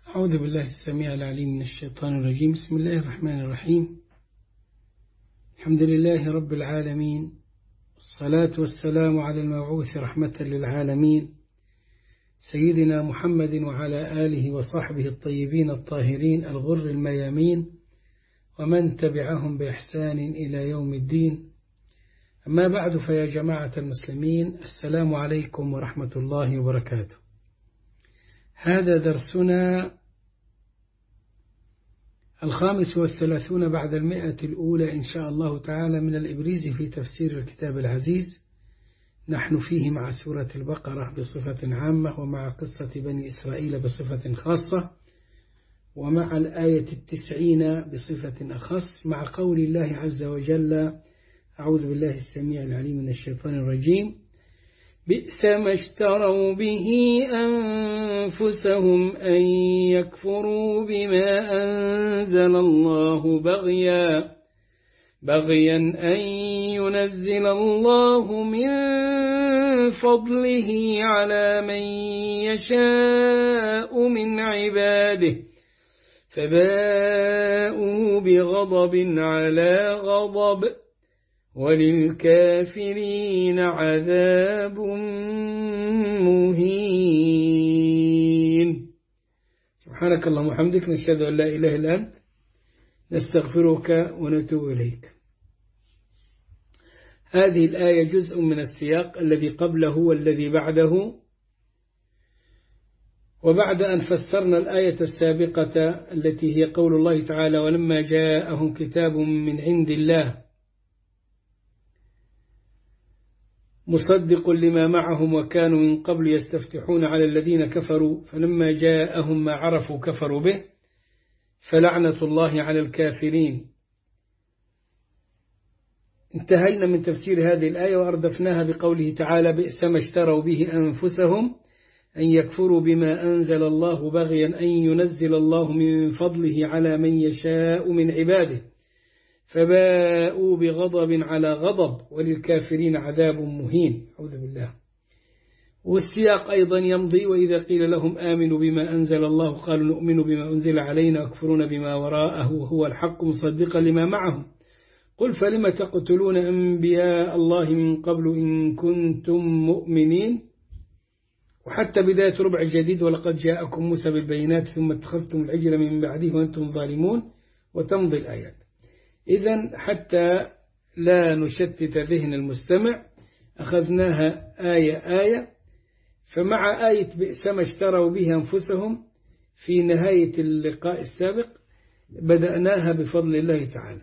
أعوذ بالله السميع العليم من الشيطان الرجيم. بسم الله الرحمن الرحيم. الحمد لله رب العالمين، الصلاة والسلام على المبعوث رحمة للعالمين سيدنا محمد وعلى آله وصحبه الطيبين الطاهرين الغر الميامين ومن تبعهم بإحسان إلى يوم الدين. أما بعد، فيا جماعة المسلمين، السلام عليكم ورحمة الله وبركاته. هذا درسنا 35 بعد 100 الأولى إن شاء الله تعالى من الإبريز في تفسير الكتاب العزيز. نحن فيه مع سورة البقرة بصفة عامة، ومع قصة بني إسرائيل بصفة خاصة، ومع الآية 90 بصفة أخص، مع قول الله عز وجل: أعوذ بالله السميع العليم من الشيطان الرجيم: بئس ما اشتروا به أنفسهم أن يكفروا بما أنزل الله بغيا أن ينزل الله من فضله على من يشاء من عباده، فباءوا بغضب على غضب، وللكافرين عذاب مهين. سبحانك اللهم وبحمدك، نشهد أن لا إله إلا أنت، نستغفرك ونتوب إليك. هذه الآية جزء من السياق الذي قبله والذي بعده. وبعد أن فسرنا الآية السابقة التي هي قول الله تعالى: ولما جاءهم كتاب من عند الله مصدق لما معهم وكانوا من قبل يستفتحون على الذين كفروا فلما جاءهم ما عرفوا كفروا به فلعنة الله على الكافرين. انتهينا من تفسير هذه الآية وأردفناها بقوله تعالى: بئس ما اشتروا به أنفسهم أن يكفروا بما أنزل الله بغيا أن ينزل الله من فضله على من يشاء من عباده، فباءوا بغضب على غضب، وللكافرين عذاب مهين. أعوذ بالله. والسياق أيضا يمضي: وإذا قيل لهم آمنوا بما أنزل الله قالوا نؤمن بما أنزل علينا ويكفرون بما وراءه وهو الحق مصدقا لما معهم، قل فلم تقتلون أنبياء الله من قبل إن كنتم مؤمنين. وحتى بداية ربع الجديد: ولقد جاءكم موسى بالبينات ثم اتخذتم العجل من بعده وأنتم ظالمون، وتمضي الآيات. إذن حتى لا نشتت ذهن المستمع أخذناها آية آية. فمع آية بئس ما اشتروا به أنفسهم في نهاية اللقاء السابق بدأناها بفضل الله تعالى،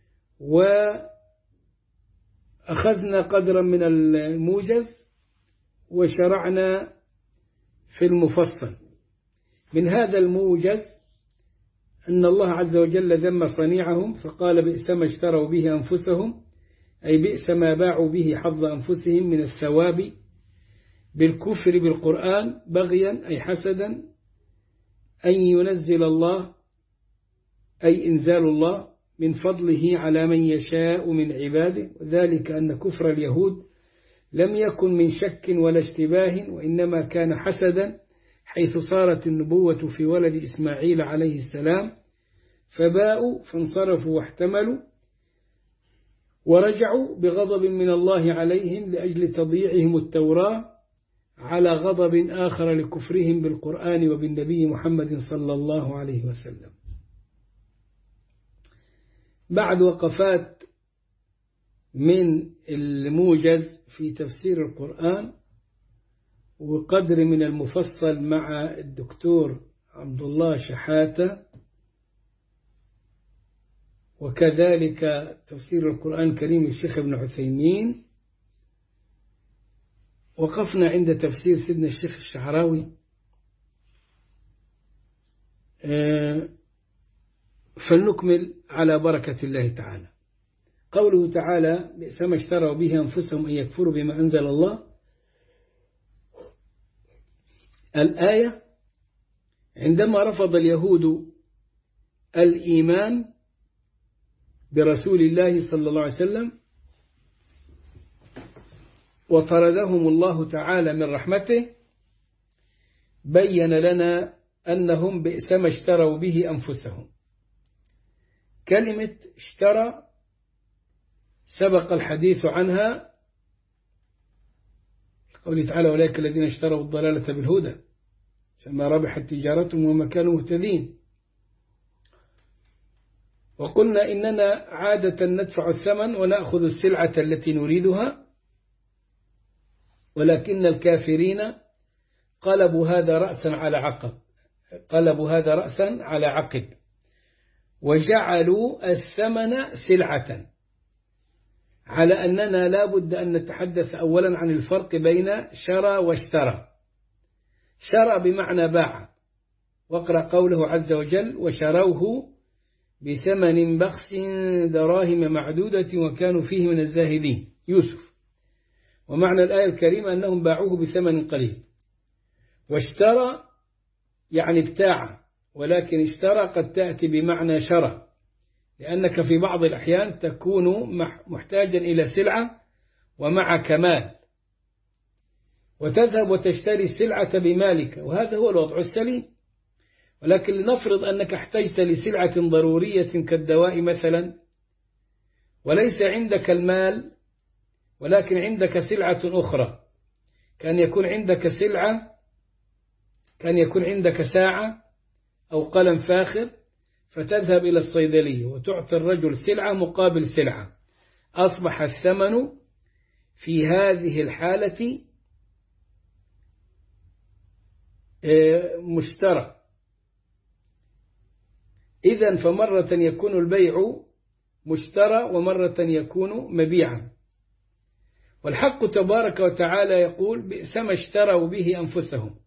وأخذنا قدرا من الموجز وشرعنا في المفصل. من هذا الموجز أن الله عز وجل ذم صنيعهم فقال: بئس ما اشتروا به أنفسهم، أي بئس ما باعوا به حظ أنفسهم من الثواب بالكفر بالقرآن بغيا أي حسدا أن ينزل الله أي إنزال الله من فضله على من يشاء من عباده، وذلك أن كفر اليهود لم يكن من شك ولا اشتباه، وإنما كان حسدا، حيث صارت النبوة في ولد إسماعيل عليه السلام، فباءوا فانصرفوا واحتملوا ورجعوا بغضب من الله عليهم لأجل تضييعهم التوراة على غضب آخر لكفرهم بالقرآن وبالنبي محمد صلى الله عليه وسلم. بعد وقفات من الموجز في تفسير القرآن وقدر من المفصل مع الدكتور عبد الله شحاتة، وكذلك تفسير القرآن الكريم الشيخ ابن عثيمين، وقفنا عند تفسير سيدنا الشيخ الشعراوي. فلنكمل على بركة الله تعالى. قوله تعالى: بئس ما اشتروا به أنفسهم أن يكفروا بما أنزل الله. الآية: عندما رفض اليهود الإيمان برسول الله صلى الله عليه وسلم وطردهم الله تعالى من رحمته، بين لنا أنهم بئس ما اشتروا به أنفسهم. كلمة اشترى سبق الحديث عنها قوله تعالى أولئك الذين اشتروا الضلالة بالهدى فما ربحت تجارتهم وما كانوا مهتدين. وقلنا إننا عادة ندفع الثمن ونأخذ السلعة التي نريدها، ولكن الكافرين قلبوا هذا رأسا على عقب، قلبوا هذا رأسا على عقب، وجعلوا الثمن سلعة، على أننا لا بد أن نتحدث أولا عن الفرق بين شرى واشترى. شرى بمعنى باع، واقرأ قوله عز وجل وشروه بثمن بخس دراهم معدودة وكانوا فيه من الزاهدين يوسف. ومعنى الآية الكريمة أنهم باعوه بثمن قليل. واشترى يعني ابتاع، ولكن اشترى قد تأتي بمعنى شرى، لأنك في بعض الأحيان تكون محتاجا إلى سلعة ومعك مال، وتذهب وتشتري السلعة بمالك، وهذا هو الوضع السليم. ولكن لنفرض أنك احتجت لسلعة ضرورية كالدواء مثلا، وليس عندك المال ولكن عندك سلعة أخرى، كان يكون عندك ساعة أو قلم فاخر، فتذهب إلى الصيدلية وتعطي الرجل سلعة مقابل سلعة، أصبح الثمن في هذه الحالة مشترى. إذن فمرة يكون البيع مشترى ومرة يكون مبيعا. والحق تبارك وتعالى يقول بئس ما اشتروا به أنفسهم،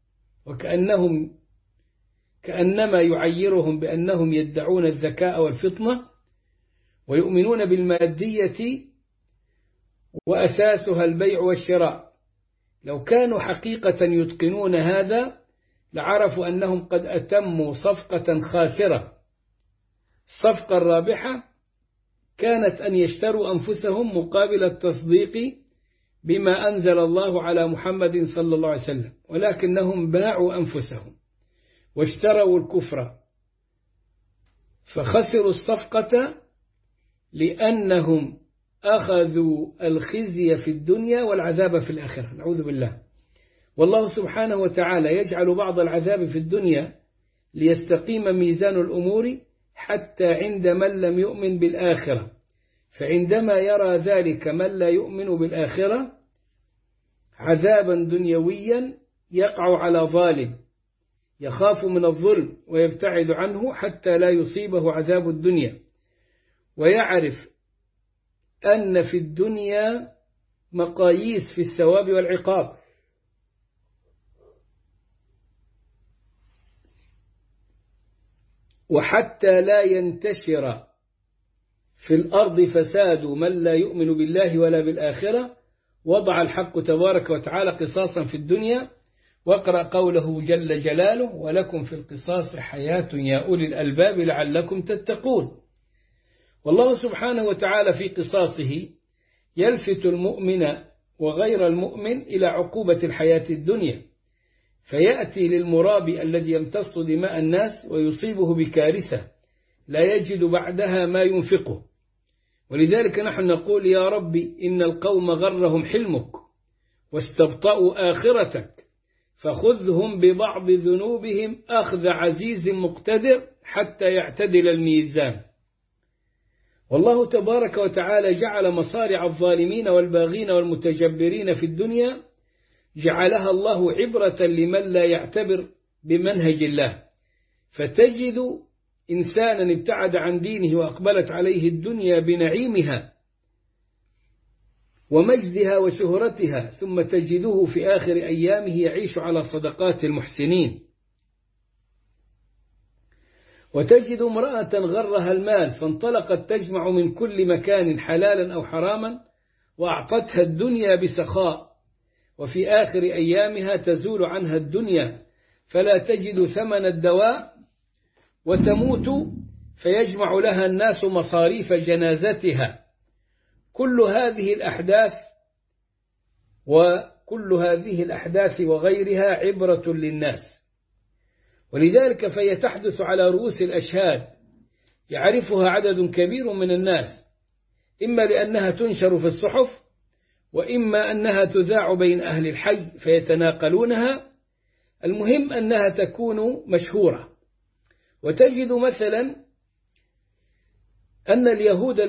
كأنما يعيرهم بأنهم يدعون الذكاء والفطنة ويؤمنون بالمادية وأساسها البيع والشراء. لو كانوا حقيقة يتقنون هذا لعرفوا أنهم قد أتموا صفقة خاسرة. الصفقة الرابحة كانت أن يشتروا أنفسهم مقابل التصديق بما أنزل الله على محمد صلى الله عليه وسلم، ولكنهم باعوا أنفسهم واشتروا الكفر، فخسروا الصفقة لأنهم أخذوا الخزي في الدنيا والعذاب في الآخرة، نعوذ بالله. والله سبحانه وتعالى يجعل بعض العذاب في الدنيا ليستقيم ميزان الأمور حتى عند من لم يؤمن بالآخرة، فعندما يرى ذلك من لا يؤمن بالآخرة عذابا دنيويا يقع على ظالم يخاف من الظلم ويبتعد عنه حتى لا يصيبه عذاب الدنيا، ويعرف أن في الدنيا مقاييس في الثواب والعقاب، وحتى لا ينتشر في الأرض فساد من لا يؤمن بالله ولا بالآخرة وضع الحق تبارك وتعالى قصاصا في الدنيا. واقرأ قوله جل جلاله ولكم في القصاص حياة يا أولي الألباب لعلكم تتقون. والله سبحانه وتعالى في قصاصه يلفت المؤمن وغير المؤمن إلى عقوبة الحياة الدنيا، فيأتي للمرابي الذي يمتص دماء الناس ويصيبه بكارثة لا يجد بعدها ما ينفقه. ولذلك نحن نقول يا ربي إن القوم غرهم حلمك واستبطأوا آخرتك فخذهم ببعض ذنوبهم أخذ عزيز مقتدر حتى يعتدل الميزان. والله تبارك وتعالى جعل مصارع الظالمين والباغين والمتجبرين في الدنيا جعلها الله عبرة لمن لا يعتبر بمنهج الله، فتجد إنسانا ابتعد عن دينه وأقبلت عليه الدنيا بنعيمها ومجدها وشهرتها، ثم تجده في آخر أيامه يعيش على صدقات المحسنين. وتجد امرأة غرها المال فانطلقت تجمع من كل مكان حلالا أو حراما وأعطتها الدنيا بسخاء، وفي آخر أيامها تزول عنها الدنيا فلا تجد ثمن الدواء وتموت، فيجمع لها الناس مصاريف جنازتها. كل هذه الأحداث وغيرها عبرة للناس. ولذلك فهي تحدث على رؤوس الأشهاد يعرفها عدد كبير من الناس، إما لأنها تنشر في الصحف، وإما أنها تذاع بين أهل الحي فيتناقلونها. المهم أنها تكون مشهورة. وتجد مثلا أن اليهود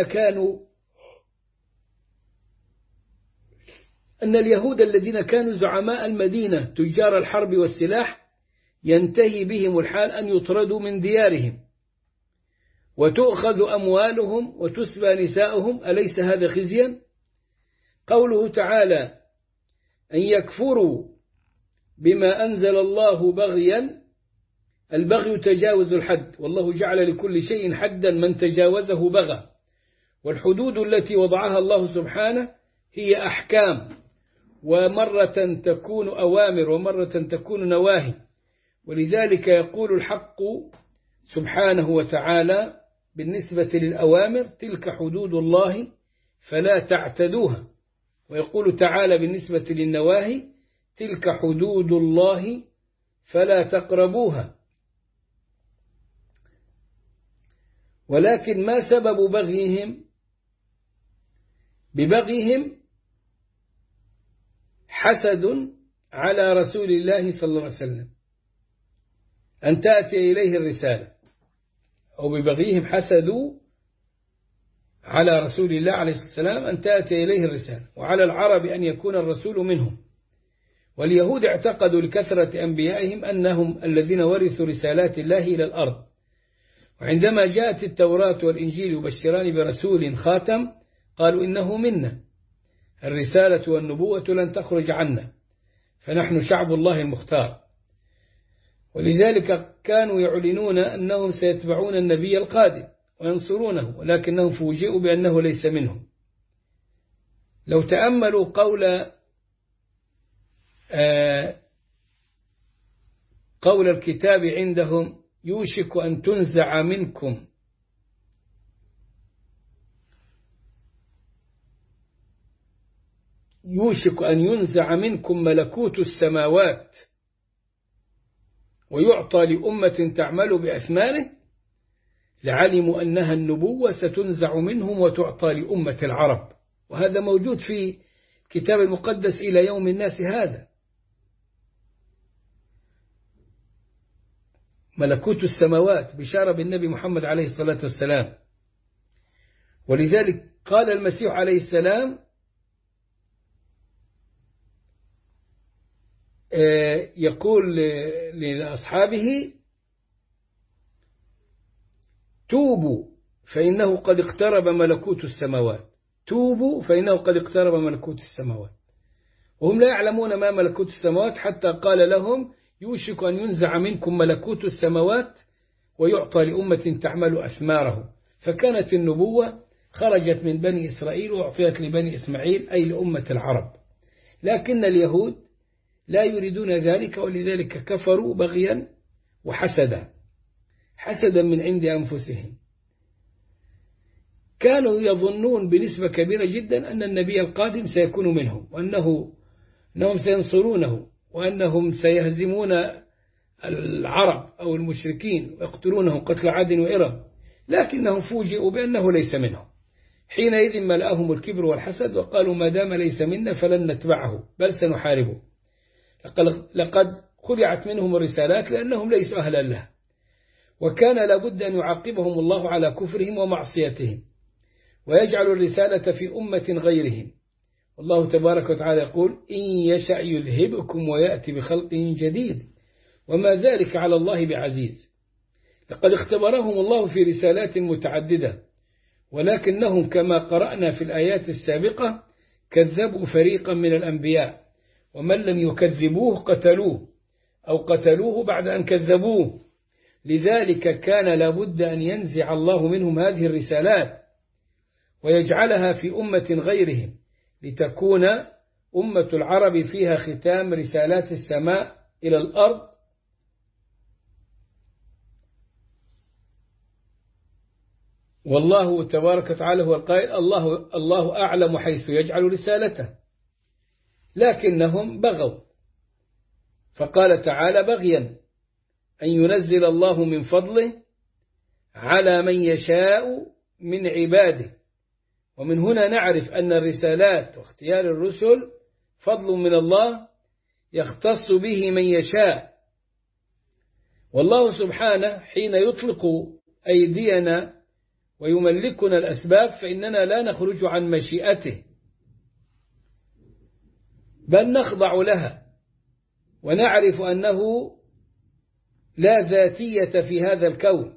الذين كانوا زعماء المدينة تجار الحرب والسلاح ينتهي بهم الحال أن يطردوا من ديارهم وتؤخذ أموالهم وتسبى نساؤهم، أليس هذا خزيا؟ قوله تعالى أن يكفروا بما أنزل الله بغيا، البغي تجاوز الحد، والله جعل لكل شيء حدا من تجاوزه بغى. والحدود التي وضعها الله سبحانه هي أحكام، ومرة تكون أوامر ومرة تكون نواهي. ولذلك يقول الحق سبحانه وتعالى بالنسبة للأوامر تلك حدود الله فلا تعتدوها، ويقول تعالى بالنسبة للنواهي تلك حدود الله فلا تقربوها. ولكن ما سبب ببغيهم حسد على رسول الله صلى الله عليه وسلم أن تأتي إليه الرسالة، أو ببغيهم حسدوا على رسول الله عليه الصلاة والسلام أن تأتي إليه الرسالة، وعلى العرب أن يكون الرسول منهم. واليهود اعتقدوا لكثرة أنبيائهم أنهم الذين ورثوا رسالات الله إلى الأرض. وعندما جاءت التوراة والإنجيل يبشران برسول خاتم قالوا إنه منا، الرسالة والنبوة لن تخرج عنا، فنحن شعب الله المختار. ولذلك كانوا يعلنون أنهم سيتبعون النبي القادم وينصرونه، ولكنهم فوجئوا بأنه ليس منهم. لو تأملوا قول الكتاب عندهم يوشك أن تنزع منكم ينزع منكم ملكوت السماوات ويعطى لأمة تعمل بأثمانه، لعلموا أنها النبوة ستنزع منهم وتعطى لأمة العرب. وهذا موجود في الكتاب المقدس إلى يوم الناس هذا. ملكوت السماوات بشارة بالنبي محمد عليه الصلاة والسلام. ولذلك قال المسيح عليه السلام يقول لأصحابه توبوا فإنه قد اقترب ملكوت السماوات، توبوا فإنه قد اقترب ملكوت السماوات. وهم لا يعلمون ما ملكوت السماوات حتى قال لهم يوشك أن ينزع منكم ملكوت السماوات ويعطى لأمة تعمل أثماره. فكانت النبوة خرجت من بني إسرائيل وأعطيت لبني إسماعيل أي لأمة العرب، لكن اليهود لا يريدون ذلك، ولذلك كفروا بغيا وحسدا، حسدا من عند أنفسهم. كانوا يظنون بنسبة كبيرة جدا أن النبي القادم سيكون منهم، وأنهم سينصرونه، وأنهم سيهزمون العرب أو المشركين ويقتلونهم قتل عاد وإرم، لكنهم فوجئوا بأنه ليس منهم. حينئذ ملأهم الكبر والحسد وقالوا ما دام ليس منا فلن نتبعه بل سنحاربه. لقد خلعت منهم الرسالات لأنهم ليسوا أهلا لها، وكان لابد أن يعاقبهم الله على كفرهم ومعصيتهم ويجعل الرسالة في أمة غيرهم. والله تبارك وتعالى يقول إن يشأ يذهبكم ويأتي بخلق جديد وما ذلك على الله بعزيز. لقد اختبرهم الله في رسالات متعددة، ولكنهم كما قرأنا في الآيات السابقة كذبوا فريقا من الأنبياء، ومن لم يكذبوه قتلوه أو قتلوه بعد أن كذبوه. لذلك كان لابد أن ينزع الله منهم هذه الرسالات ويجعلها في أمة غيرهم، لتكون أمة العرب فيها ختام رسالات السماء إلى الأرض. والله تبارك وتعالى هو القائل الله أعلم حيث يجعل رسالته، لكنهم بغوا. فقال تعالى بغيا أن ينزل الله من فضله على من يشاء من عباده. ومن هنا نعرف أن الرسالات واختيار الرسل فضل من الله يختص به من يشاء. والله سبحانه حين يطلق أيدينا ويملكنا الأسباب فإننا لا نخرج عن مشيئته، بل نخضع لها ونعرف أنه لا ذاتية في هذا الكون،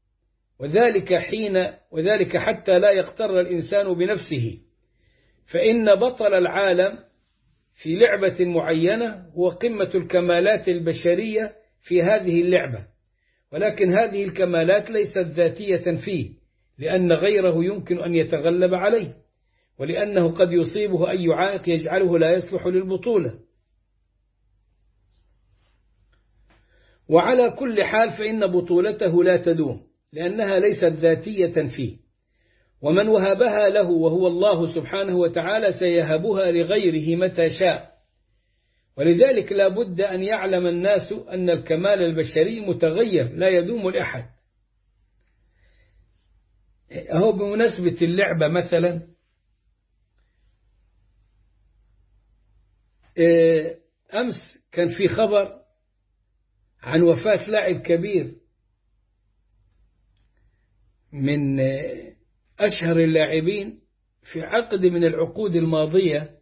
وذلك حتى لا يغتر الإنسان بنفسه، فإن بطل العالم في لعبة معينة هو قمة الكمالات البشرية في هذه اللعبة، ولكن هذه الكمالات ليست ذاتية فيه، لأن غيره يمكن أن يتغلب عليه، ولأنه قد يصيبه أي عائق يجعله لا يصلح للبطولة. وعلى كل حال فإن بطولته لا تدوم، لأنها ليست ذاتية فيه، ومن وهبها له وهو الله سبحانه وتعالى سيهبها لغيره متى شاء. ولذلك لا بد أن يعلم الناس أن الكمال البشري متغير لا يدوم لأحد. أهو بمناسبة اللعبة مثلا، أمس كان في خبر عن وفاة لاعب كبير من أشهر اللاعبين في عقد من العقود الماضية،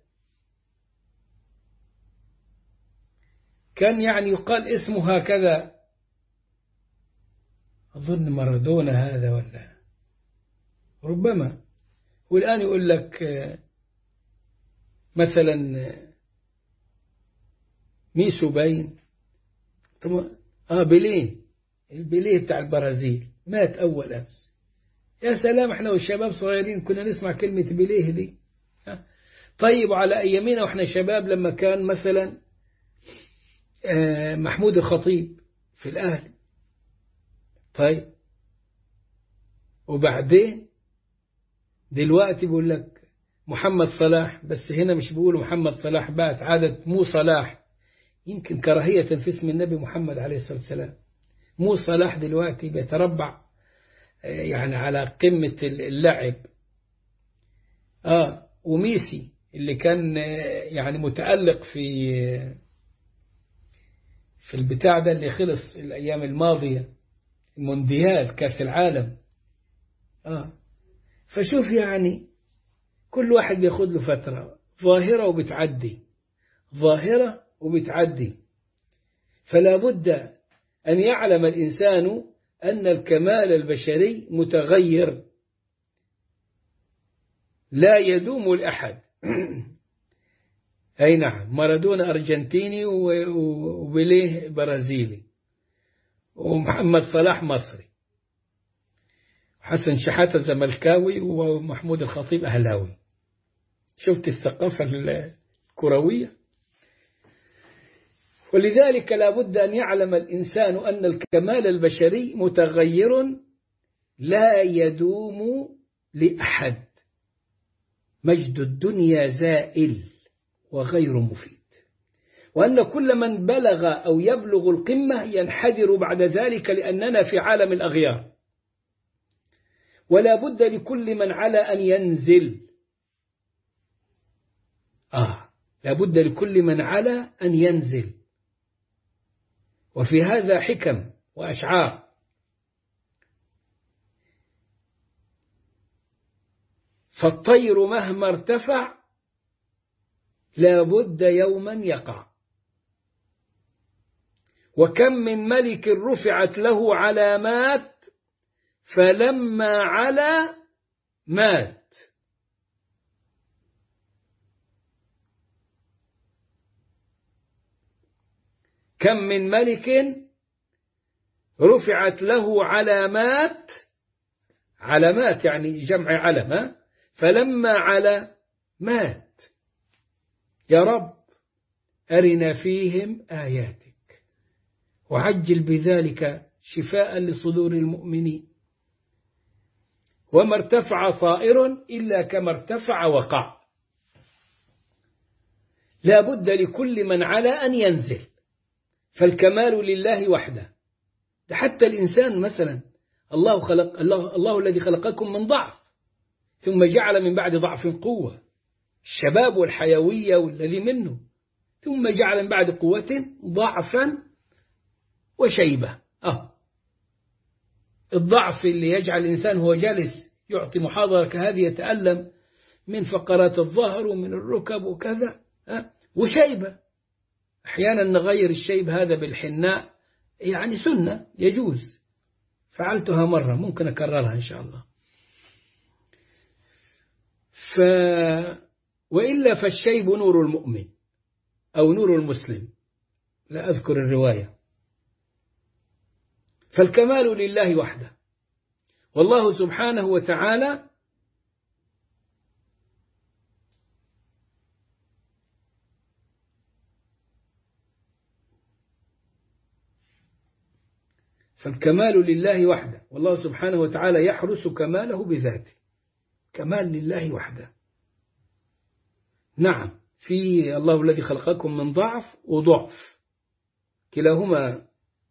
كان يعني يقال اسمه هكذا، أظن مارادونا هذا ولا ربما، والآن يقول لك مثلا ميسو باين، البيليه بتاع البرازيل مات أول أمس. يا سلام، احنا والشباب صغيرين كنا نسمع كلمة بيليه دي. طيب على أيامنا واحنا شباب لما كان مثلا محمود الخطيب في الأهلي، طيب وبعدين دلوقتي بيقول لك محمد صلاح، بس هنا مش بيقولوا محمد صلاح، بقت عادة مو صلاح، يمكن كراهية في اسم النبي محمد عليه الصلاة والسلام. مو صلاح دلوقتي بيتربع يعني على قمة اللعب. وميسي اللي كان يعني متألق في البتاع ده اللي خلص الأيام الماضية، المونديال كأس العالم. فشوف يعني كل واحد بياخد له فترة، ظاهرة وبتعدي. فلا بد أن يعلم الإنسان أن الكمال البشري متغير لا يدوم لأحد. أي نعم، مارادونا أرجنتيني وبيليه برازيلي، ومحمد صلاح مصري، حسن شحاتة زملكاوي، ومحمود الخطيب أهلاوي. شفت الثقافة الكروية؟ ولذلك لا بد أن يعلم الإنسان أن الكمال البشري متغير لا يدوم لأحد. مجد الدنيا زائل وغير مفيد، وأن كل من بلغ أو يبلغ القمة ينحدر بعد ذلك، لأننا في عالم الأغيار، ولا بد لكل من على أن ينزل. لا بد لكل من على أن ينزل. وفي هذا حكم وأشعار. فالطير مهما ارتفع لا بد يوما يقع، وكم من ملك رفعت له علامات فلما علا مات. كم من ملك رفعت له علامات يعني جمع علم، فلما علا مات. يا رب أرنا فيهم آياتك وعجل بذلك شفاء لصدور المؤمنين. وما ارتفع طائر إلا كما ارتفع وقع. لا بد لكل من على أن ينزل، فالكمال لله وحده، ده حتى الإنسان مثلا الله الذي خلقكم من ضعف ثم جعل من بعد ضعف قوة، الشباب والحيوية والذي منه، ثم جعل من بعد قوة ضعفا وشيبة. الضعف اللي يجعل الإنسان هو جالس يعطي محاضرة كهذه يتألم من فقرات الظهر ومن الركب وكذا، وشيبة أحيانا نغير الشيب هذا بالحناء، يعني سنة يجوز، فعلتها مرة ممكن أكررها إن شاء الله. وإلا فالشيب نور المؤمن أو نور المسلم، لا أذكر الرواية. فالكمال لله وحده، والله سبحانه وتعالى فالكمال لله وحده، والله سبحانه وتعالى يحرس كماله بذاته، كمال لله وحده. نعم، في الله الذي خلقكم من ضعف وضعف، كلاهما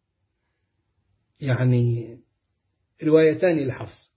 يعني روايتان لحفص.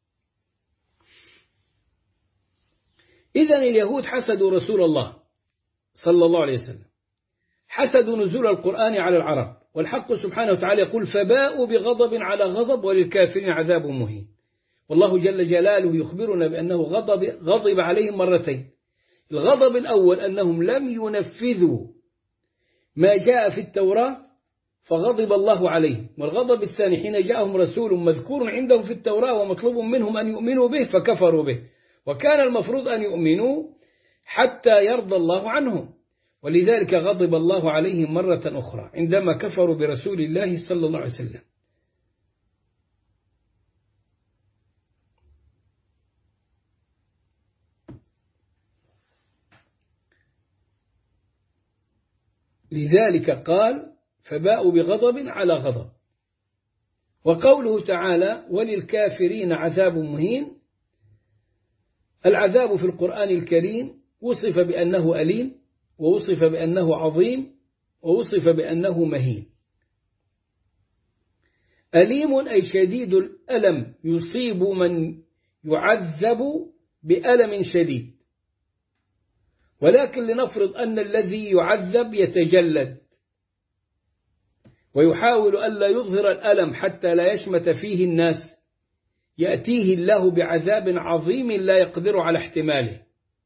إذن اليهود حسدوا رسول الله صلى الله عليه وسلم، حسدوا نزول القرآن على العرب، والحق سبحانه وتعالى يقول فباءوا بغضب على غضب وللكافرين عذاب مهين. والله جل جلاله يخبرنا بأنه غضب عليهم مرتين. الغضب الأول أنهم لم ينفذوا ما جاء في التوراة فغضب الله عليهم، والغضب الثاني حين جاءهم رسول مذكور عندهم في التوراة ومطلوب منهم أن يؤمنوا به فكفروا به، وكان المفروض أن يؤمنوا حتى يرضى الله عنهم، ولذلك غضب الله عليهم مرة أخرى عندما كفروا برسول الله صلى الله عليه وسلم. لذلك قال فباءوا بغضب على غضب. وقوله تعالى وللكافرين عذاب مهين، العذاب في القرآن الكريم وصف بأنه أليم، ووصف بأنه عظيم، ووصف بأنه مهين. أليم أي شديد الألم، يصيب من يعذب بألم شديد، ولكن لنفرض أن الذي يعذب يتجلد ويحاول ألا يظهر الألم حتى لا يشمت فيه الناس، يأتيه الله بعذاب عظيم لا يقدر على احتماله.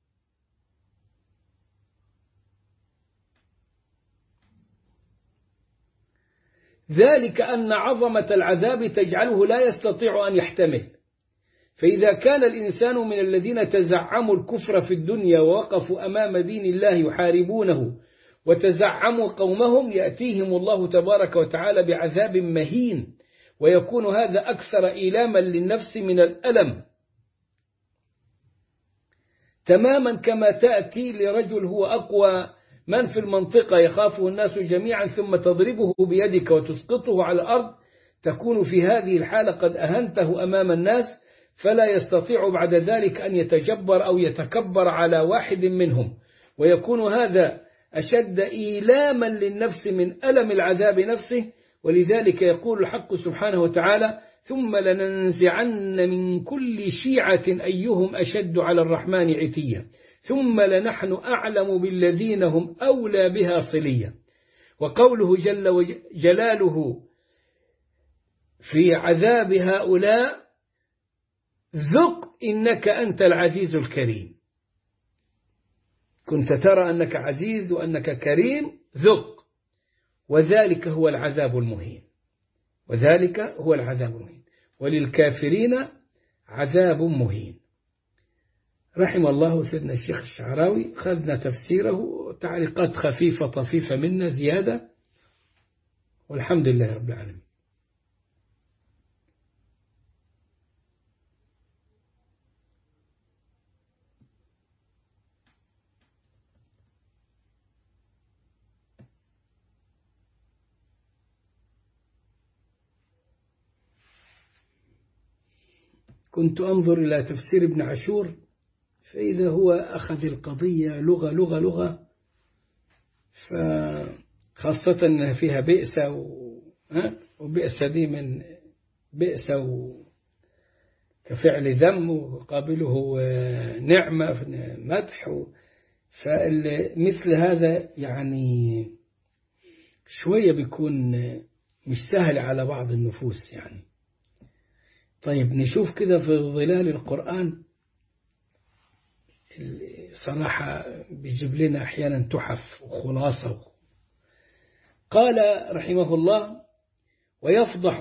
ذلك أن عظمة العذاب تجعله لا يستطيع أن يحتمل، فإذا كان الإنسان من الذين تزعموا الكفر في الدنيا ووقفوا أمام دين الله يحاربونه وتزعموا قومهم، يأتيهم الله تبارك وتعالى بعذاب مهين، ويكون هذا أكثر إيلاما للنفس من الألم، تماما كما تأتي لرجل هو أقوى من في المنطقة يخافه الناس جميعا ثم تضربه بيدك وتسقطه على الأرض، تكون في هذه الحالة قد أهنته أمام الناس، فلا يستطيع بعد ذلك أن يتجبر أو يتكبر على واحد منهم، ويكون هذا أشد إيلاما للنفس من ألم العذاب نفسه. ولذلك يقول الحق سبحانه وتعالى ثم لننزعن من كل شيعة أيهم أشد على الرحمن عتيا ثم لنحن أعلم بالذين هم أولى بها صليا. وقوله جل جلاله في عذاب هؤلاء ذق إنك أنت العزيز الكريم، كنت ترى أنك عزيز وأنك كريم، ذق، وذلك هو العذاب المهين، وذلك هو العذاب المهين، وللكافرين عذاب مهين. رحم الله سيدنا الشيخ الشعراوي، خذنا تفسيره، تعليقات خفيفة طفيفة منا زيادة، والحمد لله رب العالمين. كنت أنظر إلى تفسير ابن عاشور فإذا هو أخذ القضية لغة لغة لغة، فخاصة أنها فيها بئس وبئس دي من بئس كفعل ذم وقابله نعمة مدح. فمثل هذا يعني شوية بيكون مش سهل على بعض النفوس يعني. طيب نشوف كده في ظلال القرآن، صراحة بيجيب لنا أحيانا تحف وخلاصة. قال رحمه الله: ويفضح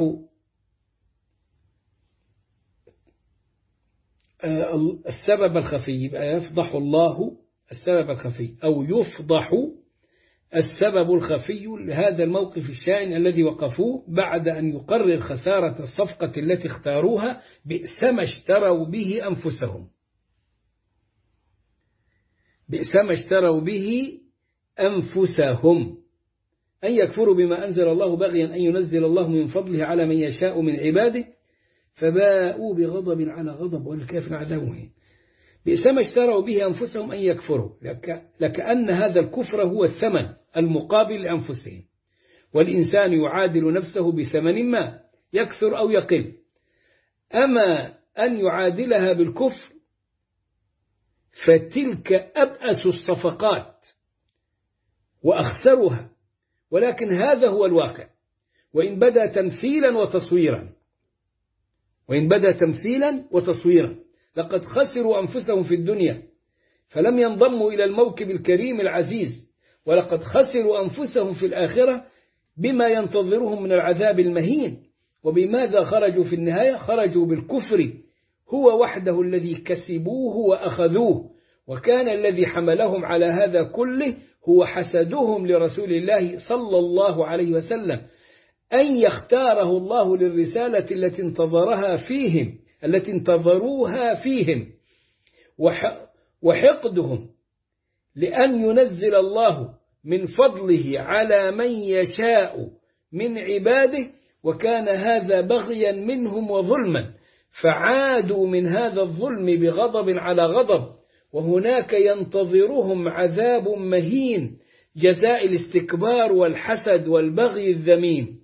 السبب الخفي. يبقى يفضح الله السبب الخفي، أو يفضح السبب الخفي لهذا الموقف الشائن الذي وقفوه بعد أن يقرر خسارة الصفقة التي اختاروها. بئس ما اشتروا به أنفسهم، بئس ما اشتروا به أنفسهم أن يكفروا بما أنزل الله بغيا أن ينزل الله من فضله على من يشاء من عباده فباءوا بغضب على غضب والكافر عدو مهين. بئس ما اشتروا به أنفسهم أن يكفروا، لكأن هذا الكفر هو الثمن المقابل لأنفسهم، والإنسان يعادل نفسه بثمن ما يكثر أو يقل. أما أن يعادلها بالكفر فتلك أبأس الصفقات وأخسرها، ولكن هذا هو الواقع، وإن بدا تمثيلا وتصويرا لقد خسروا أنفسهم في الدنيا فلم ينضموا إلى الموكب الكريم العزيز، ولقد خسروا أنفسهم في الآخرة بما ينتظرهم من العذاب المهين. وبماذا خرجوا في النهاية؟ خرجوا بالكفر هو وحده الذي كسبوه وأخذوه، وكان الذي حملهم على هذا كله هو حسدهم لرسول الله صلى الله عليه وسلم، أن يختاره الله للرسالة التي انتظروها فيهم، وحقدهم لأن ينزل الله من فضله على من يشاء من عباده، وكان هذا بغيا منهم وظلما، فعادوا من هذا الظلم بغضب على غضب، وهناك ينتظرهم عذاب مهين جزاء الاستكبار والحسد والبغي الذميم.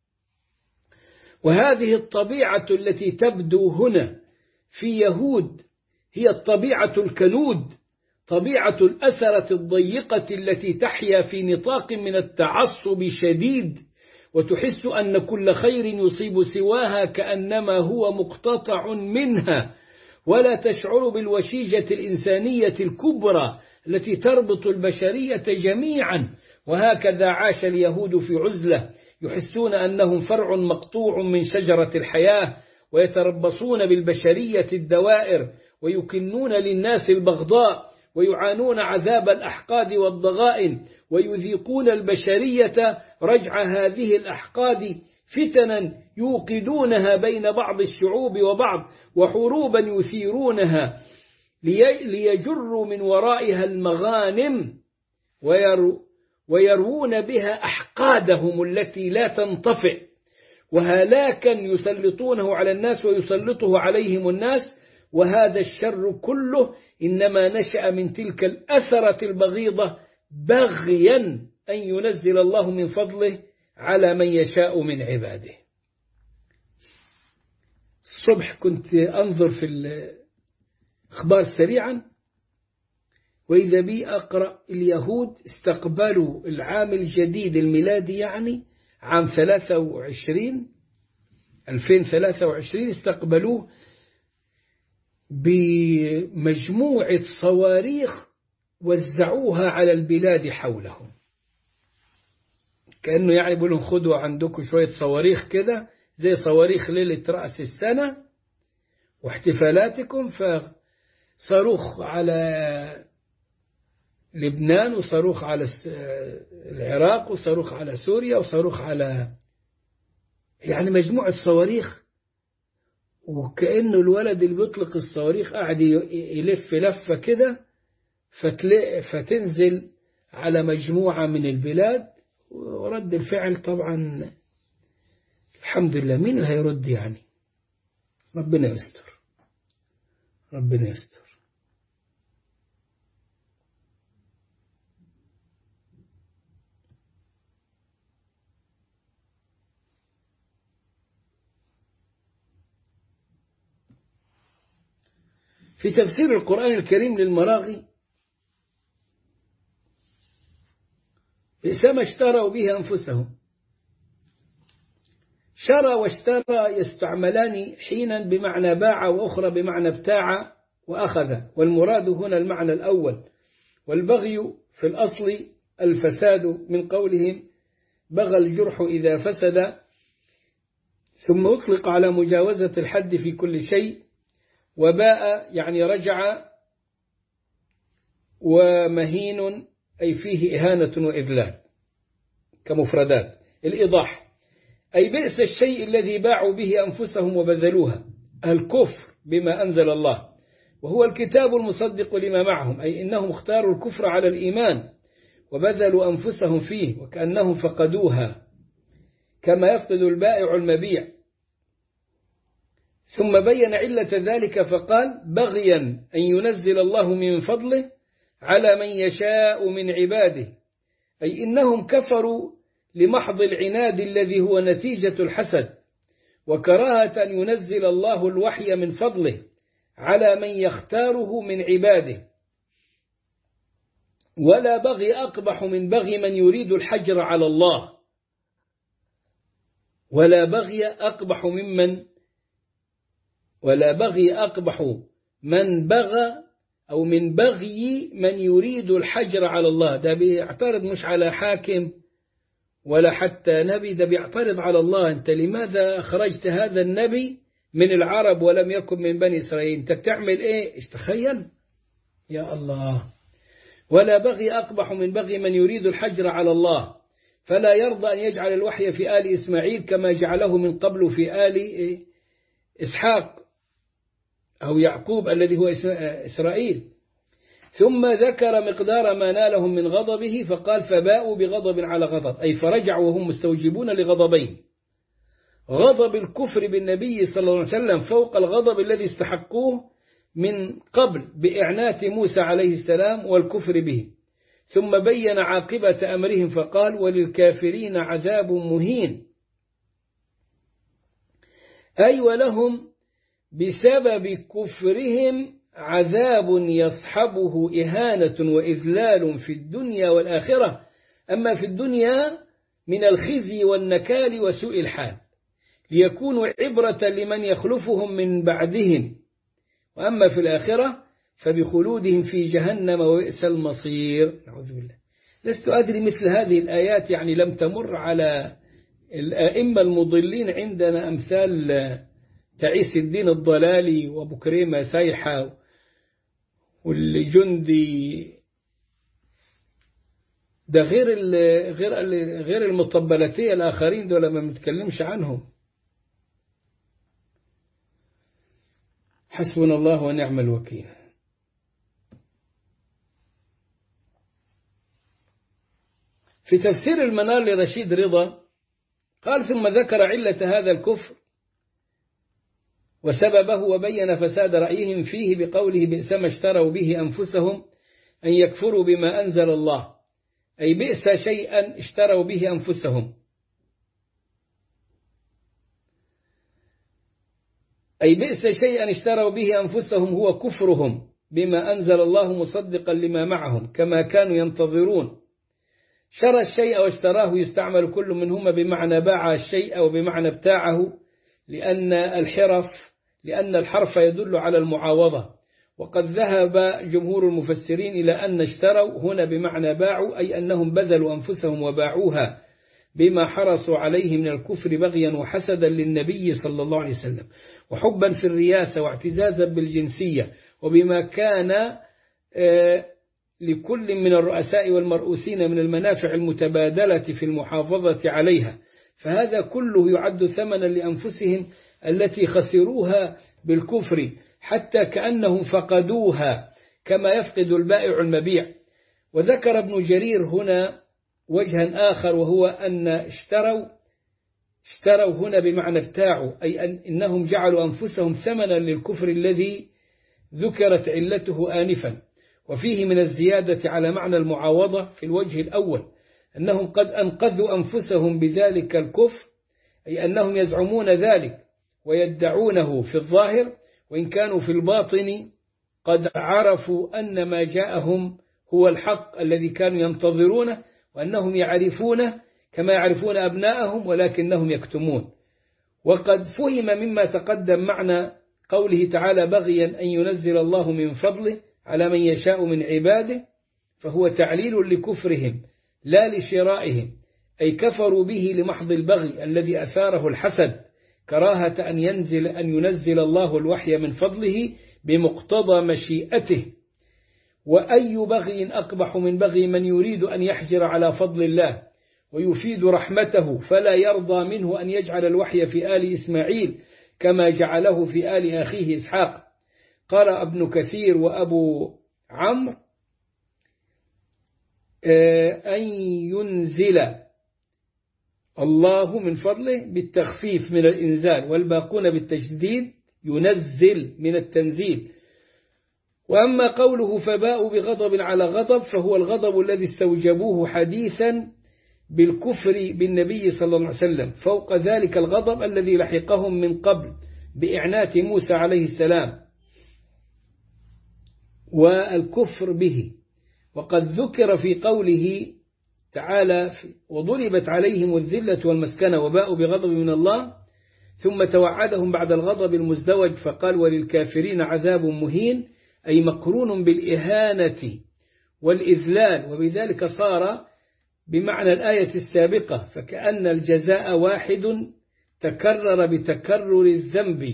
وهذه الطبيعة التي تبدو هنا في يهود هي الطبيعة الكنود، طبيعة الأثرة الضيقة التي تحيا في نطاق من التعصب شديد، وتحس أن كل خير يصيب سواها كأنما هو مقتطع منها، ولا تشعر بالوشيجة الإنسانية الكبرى التي تربط البشرية جميعا. وهكذا عاش اليهود في عزلة، يحسون أنهم فرع مقطوع من شجرة الحياة، ويتربصون بالبشرية الدوائر، ويكنون للناس البغضاء، ويعانون عذاب الأحقاد والضغائن، ويذيقون البشرية رجع هذه الأحقاد فتنا يوقدونها بين بعض الشعوب وبعض، وحروبا يثيرونها ليجروا من ورائها المغانم، ويروون بها أحقادهم التي لا تنطفئ، وهلاكا يسلطونه على الناس ويسلطه عليهم الناس. وهذا الشر كله إنما نشأ من تلك الأثرة البغيضة بغيا أن ينزل الله من فضله على من يشاء من عباده. الصبح كنت أنظر في الأخبار سريعا، وإذا بي أقرأ اليهود استقبلوا العام الجديد الميلادي، يعني عام 2023 استقبلوه بمجموعة صواريخ وزعوها على البلاد حولهم، كأنه يعني بيقولوا خدوا عندكم شوية صواريخ كده زي صواريخ ليلة رأس السنة واحتفالاتكم، فصاروخ على لبنان، وصاروخ على العراق، وصاروخ على سوريا، وصاروخ على يعني مجموعة صواريخ. وكأنه الولد اللي بيطلق الصواريخ قاعد يلف لفة كده فتنزل على مجموعة من البلاد. ورد الفعل طبعا الحمد لله، مين اللي هيرد يعني؟ ربنا يستر، ربنا يستر. في تفسير القرآن الكريم للمراغي: بئس ما اشتروا به أنفسهم. شرى واشترى يستعملان حينا بمعنى باع، وأخرى بمعنى ابتاع وأخذ، والمراد هنا المعنى الأول. والبغي في الأصل الفساد، من قولهم بغى الجرح إذا فسد، ثم أطلق على مجاوزة الحد في كل شيء. وباء يعني رجع، ومهين أي فيه إهانة وإذلال كمفردات. الإيضاح: أي بئس الشيء الذي باعوا به أنفسهم وبذلوها، الكفر بما أنزل الله، وهو الكتاب المصدق لما معهم، أي إنهم اختاروا الكفر على الإيمان وبذلوا أنفسهم فيه، وكأنهم فقدوها كما يفقد البائع المبيع. ثم بين علة ذلك فقال: بغيا أن ينزل الله من فضله على من يشاء من عباده، أي إنهم كفروا لمحض العناد الذي هو نتيجة الحسد، وكراهة أن ينزل الله الوحي من فضله على من يختاره من عباده. ولا بغي أقبح من بغي من يريد الحجر على الله، ولا بغي أقبح من بغى أو من بغي من يريد الحجر على الله. ده بيعترض مش على حاكم ولا حتى نبي، ده بيعترض على الله. أنت لماذا أخرجت هذا النبي من العرب ولم يكن من بني إسرائيل؟ أنت بتعمل إيه؟ تخيل يا الله. ولا بغي أقبح من بغي من يريد الحجر على الله، فلا يرضى أن يجعل الوحي في آل إسماعيل كما جعله من قبل في آل إسحاق أو يعقوب الذي هو إسرائيل. ثم ذكر مقدار ما نالهم من غضبه فقال: فباءوا بغضب على غضب، أي فرجعوا وهم مستوجبون لغضبين: غضب الكفر بالنبي صلى الله عليه وسلم فوق الغضب الذي استحقوه من قبل بإعنات موسى عليه السلام والكفر به. ثم بين عاقبة أمرهم فقال: وللكافرين عذاب مهين، أي ولهم بسبب كفرهم عذاب يصحبه إهانة وإذلال في الدنيا والآخرة. أما في الدنيا من الخزي والنكال وسوء الحال، ليكونوا عبرة لمن يخلفهم من بعدهم. وأما في الآخرة فبخلودهم في جهنم وبئس المصير. نعوذ بالله. لست أدري مثل هذه الآيات يعني لم تمر على الأئمة المضلين عندنا، أمثال تعيس الدين الضلالي وأبو كريمة سايحة والجندي، ده غير المطبلتية الآخرين دول ما بنتكلمش عنهم. حسبنا الله ونعم الوكيل. في تفسير المنار لرشيد رضا قال: ثم ذكر علة هذا الكفر وسببه، وبين فساد رأيهم فيه بقوله: بئس ما اشتروا به أنفسهم أن يكفروا بما أنزل الله، أي بئس شيئا اشتروا به أنفسهم، أي بئس شيئا اشتروا به أنفسهم هو كفرهم بما أنزل الله مصدقا لما معهم كما كانوا ينتظرون. شرى الشيء واشتراه يستعمل كل منهما بمعنى باع الشيء وبمعنى ابتاعه، لأن الحرف يدل على المعاوضة. وقد ذهب جمهور المفسرين إلى أن اشتروا هنا بمعنى باعوا، أي أنهم بذلوا أنفسهم وباعوها بما حرصوا عليه من الكفر بغيا وحسدا للنبي صلى الله عليه وسلم، وحبا في الرياسة واعتزازا بالجنسية، وبما كان لكل من الرؤساء والمرؤوسين من المنافع المتبادلة في المحافظة عليها. فهذا كله يعد ثمنا لأنفسهم التي خسروها بالكفر، حتى كأنهم فقدوها كما يفقد البائع المبيع. وذكر ابن جرير هنا وجها آخر، وهو أن اشتروا هنا بمعنى ابتاعوا، أي إنهم جعلوا أنفسهم ثمنا للكفر الذي ذكرت علته آنفا. وفيه من الزيادة على معنى المعاوضة في الوجه الأول أنهم قد أنقذوا أنفسهم بذلك الكفر، أي أنهم يزعمون ذلك ويدعونه في الظاهر، وإن كانوا في الباطن قد عرفوا أن ما جاءهم هو الحق الذي كانوا ينتظرونه، وأنهم يعرفونه كما يعرفون أبناءهم ولكنهم يكتمون. وقد فهم مما تقدم معنى قوله تعالى بغيا أن ينزل الله من فضله على من يشاء من عباده، فهو تعليل لكفرهم لا لشرائهم، أي كفروا به لمحض البغي الذي أثاره الحسد، كراهة أن ينزل الله الوحي من فضله بمقتضى مشيئته. وأي بغي أقبح من بغي من يريد أن يحجر على فضل الله ويفيد رحمته، فلا يرضى منه أن يجعل الوحي في آل إسماعيل كما جعله في آل أخيه إسحاق. قرأ ابن كثير وأبو عمرو أن ينزل الله من فضله بالتخفيف من الإنزال، والباقون بالتشديد ينزل من التنزيل. وأما قوله فباءوا بغضب على غضب، فهو الغضب الذي استوجبوه حديثا بالكفر بالنبي صلى الله عليه وسلم، فوق ذلك الغضب الذي لحقهم من قبل بإعنات موسى عليه السلام والكفر به. وقد ذكر في قوله تعالى وضربت عليهم الذلة والمسكنة وباءوا بغضب من الله، ثم توعدهم بعد الغضب المزدوج فقال وللكافرين عذاب مهين، أي مقرون بالإهانة والإذلال، وبذلك صار بمعنى الآية السابقة، فكأن الجزاء واحد تكرر بتكرر الذنب.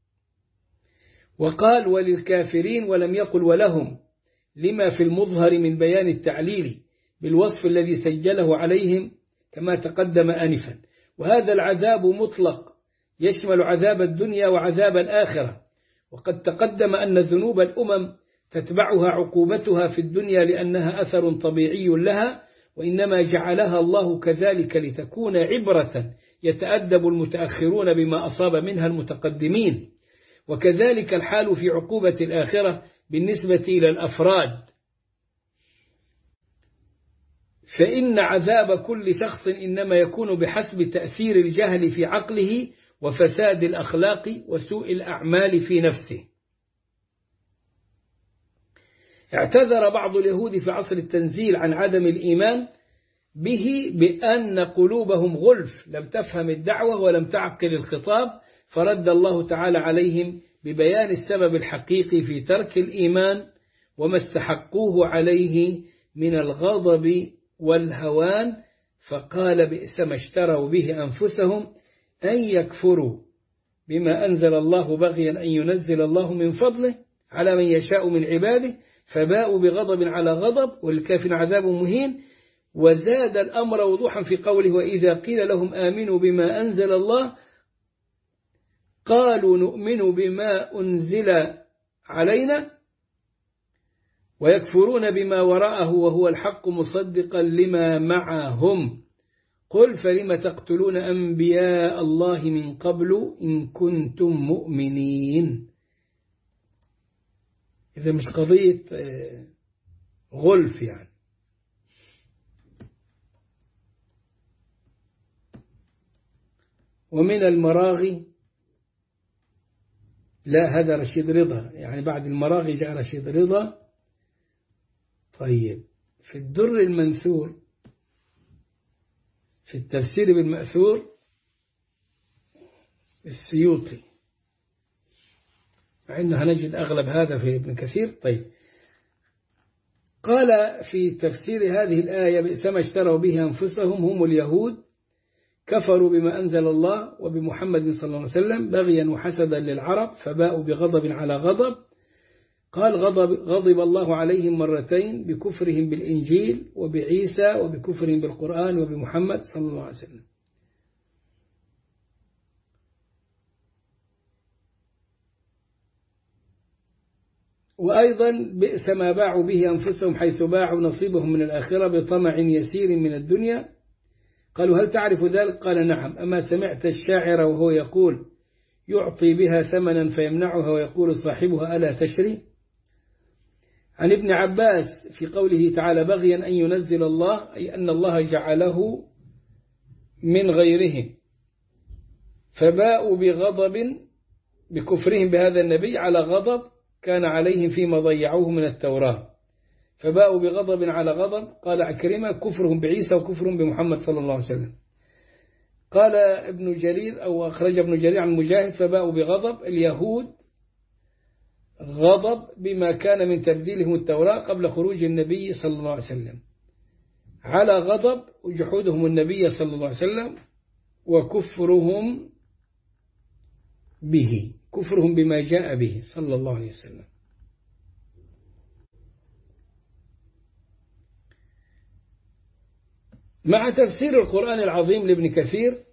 وقال وللكافرين ولم يقل ولهم، لما في المظهر من بيان التعليل بالوصف الذي سجله عليهم كما تقدم آنفا. وهذا العذاب مطلق يشمل عذاب الدنيا وعذاب الآخرة، وقد تقدم أن ذنوب الأمم تتبعها عقوبتها في الدنيا لأنها أثر طبيعي لها، وإنما جعلها الله كذلك لتكون عبرة يتأدب المتأخرون بما أصاب منها المتقدمين. وكذلك الحال في عقوبة الآخرة بالنسبة إلى الأفراد، فإن عذاب كل شخص إنما يكون بحسب تأثير الجهل في عقله وفساد الأخلاق وسوء الأعمال في نفسه. اعتذر بعض اليهود في عصر التنزيل عن عدم الإيمان به بأن قلوبهم غلف لم تفهم الدعوة ولم تعقل الخطاب، فرد الله تعالى عليهم ببيان السبب الحقيقي في ترك الإيمان وما استحقوه عليه من الغضب والهوان، فقال بئس ما اشتروا به أنفسهم أن يكفروا بما أنزل الله بغيا أن ينزل الله من فضله على من يشاء من عباده، فباءوا بغضب على غضب والكافر عذاب مهين. وزاد الأمر وضوحا في قوله وإذا قيل لهم آمنوا بما أنزل الله قالوا نؤمن بما أنزل علينا ويكفرون بما وراءه وهو الحق مصدقا لما معهم، قل فلم تقتلون أنبياء الله من قبل إن كنتم مؤمنين. إذا مش قضية غلف يعني. ومن المراغي، لا هذا رشيد رضا، يعني بعد المراغي جاء رشيد رضا. طيب في الدر المنثور في التفسير بالمأثور السيوطي، مع أنه هنجد أغلب هذا في ابن كثير. طيب قال في تفسير هذه الآية بئس ما اشتروا به أنفسهم هم اليهود كفروا بما أنزل الله وبمحمد صلى الله عليه وسلم بغيا وحسدا للعرب فباءوا بغضب على غضب. قال غضب الله عليهم مرتين بكفرهم بالإنجيل وبعيسى وبكفرهم بالقرآن وبمحمد صلى الله عليه وسلم. وأيضا بئس ما باعوا به أنفسهم حيث باعوا نصيبهم من الآخرة بطمع يسير من الدنيا. قالوا هل تعرف ذلك؟ قال نعم. أما سمعت الشاعر وهو يقول يعطي بها ثمنا فيمنعها ويقول صاحبها ألا تشري؟ عن ابن عباس في قوله تعالى بغيا أن ينزل الله، أي أن الله جعله من غيرهم فباءوا بغضب بكفرهم بهذا النبي على غضب كان عليهم فيما ضيعوه من التوراة، فباءوا بغضب على غضب. قال عكرمة: كفرهم بعيسى وكفرهم بمحمد صلى الله عليه وسلم. قال ابن جرير أو أخرج ابن جرير عن مجاهد: فباءوا بغضب اليهود غضب بما كان من تبديلهم التوراة قبل خروج النبي صلى الله عليه وسلم، على غضب وجحودهم النبي صلى الله عليه وسلم وكفرهم به، كفرهم بما جاء به صلى الله عليه وسلم. مع تفسير القرآن العظيم لابن كثير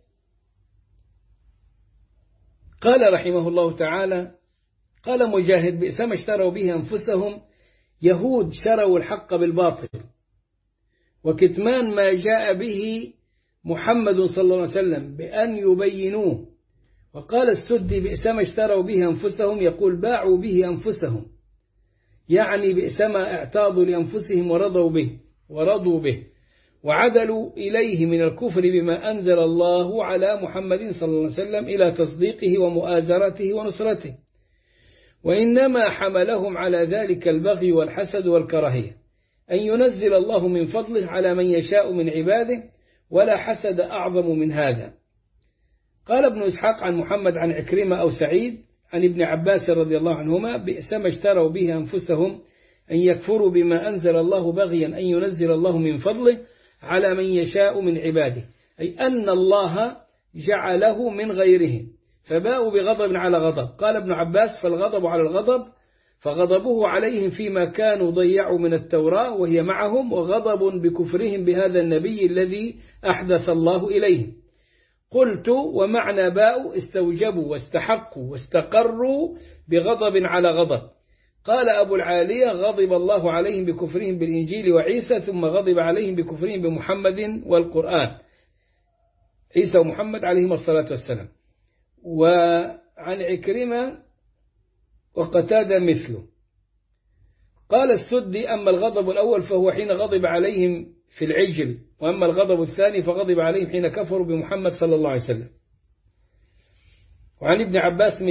قال رحمه الله تعالى: قال مجاهد: بئس ما اشتروا به أنفسهم، يهود شروا الحق بالباطل وكتمان ما جاء به محمد صلى الله عليه وسلم بأن يبينوه. وقال السدي: بئس ما اشتروا به أنفسهم، يقول باعوا به أنفسهم، يعني بئس ما اعتاضوا لأنفسهم ورضوا به وعدلوا إليه من الكفر بما أنزل الله على محمد صلى الله عليه وسلم إلى تصديقه ومؤازرته ونصرته، وإنما حملهم على ذلك البغي والحسد والكراهية أن ينزل الله من فضله على من يشاء من عباده، ولا حسد أعظم من هذا. قال ابن إسحاق عن محمد عن عكرمة أو سعيد عن ابن عباس رضي الله عنهما: بئس ما اشتروا به أنفسهم أن يكفروا بما أنزل الله بغيا أن ينزل الله من فضله على من يشاء من عباده، أي أن الله جعله من غيرهم، فباءوا بغضب على غضب. قال ابن عباس: فالغضب على الغضب، فغضبه عليهم فيما كانوا ضيعوا من التوراة وهي معهم، وغضب بكفرهم بهذا النبي الذي أحدث الله إليهم. قلت: ومعنى باءوا استوجبوا واستحقوا واستقروا بغضب على غضب. قال أبو العالية: غضب الله عليهم بكفرهم بالإنجيل وعيسى، ثم غضب عليهم بكفرهم بمحمد والقرآن، عيسى ومحمد عليهم الصلاة والسلام. وعن عكرمة وقتادة مثله. قال السدي: أما الغضب الأول فهو حين غضب عليهم في العجل، وأما الغضب الثاني فغضب عليهم حين كفروا بمحمد صلى الله عليه وسلم. وعن ابن عباس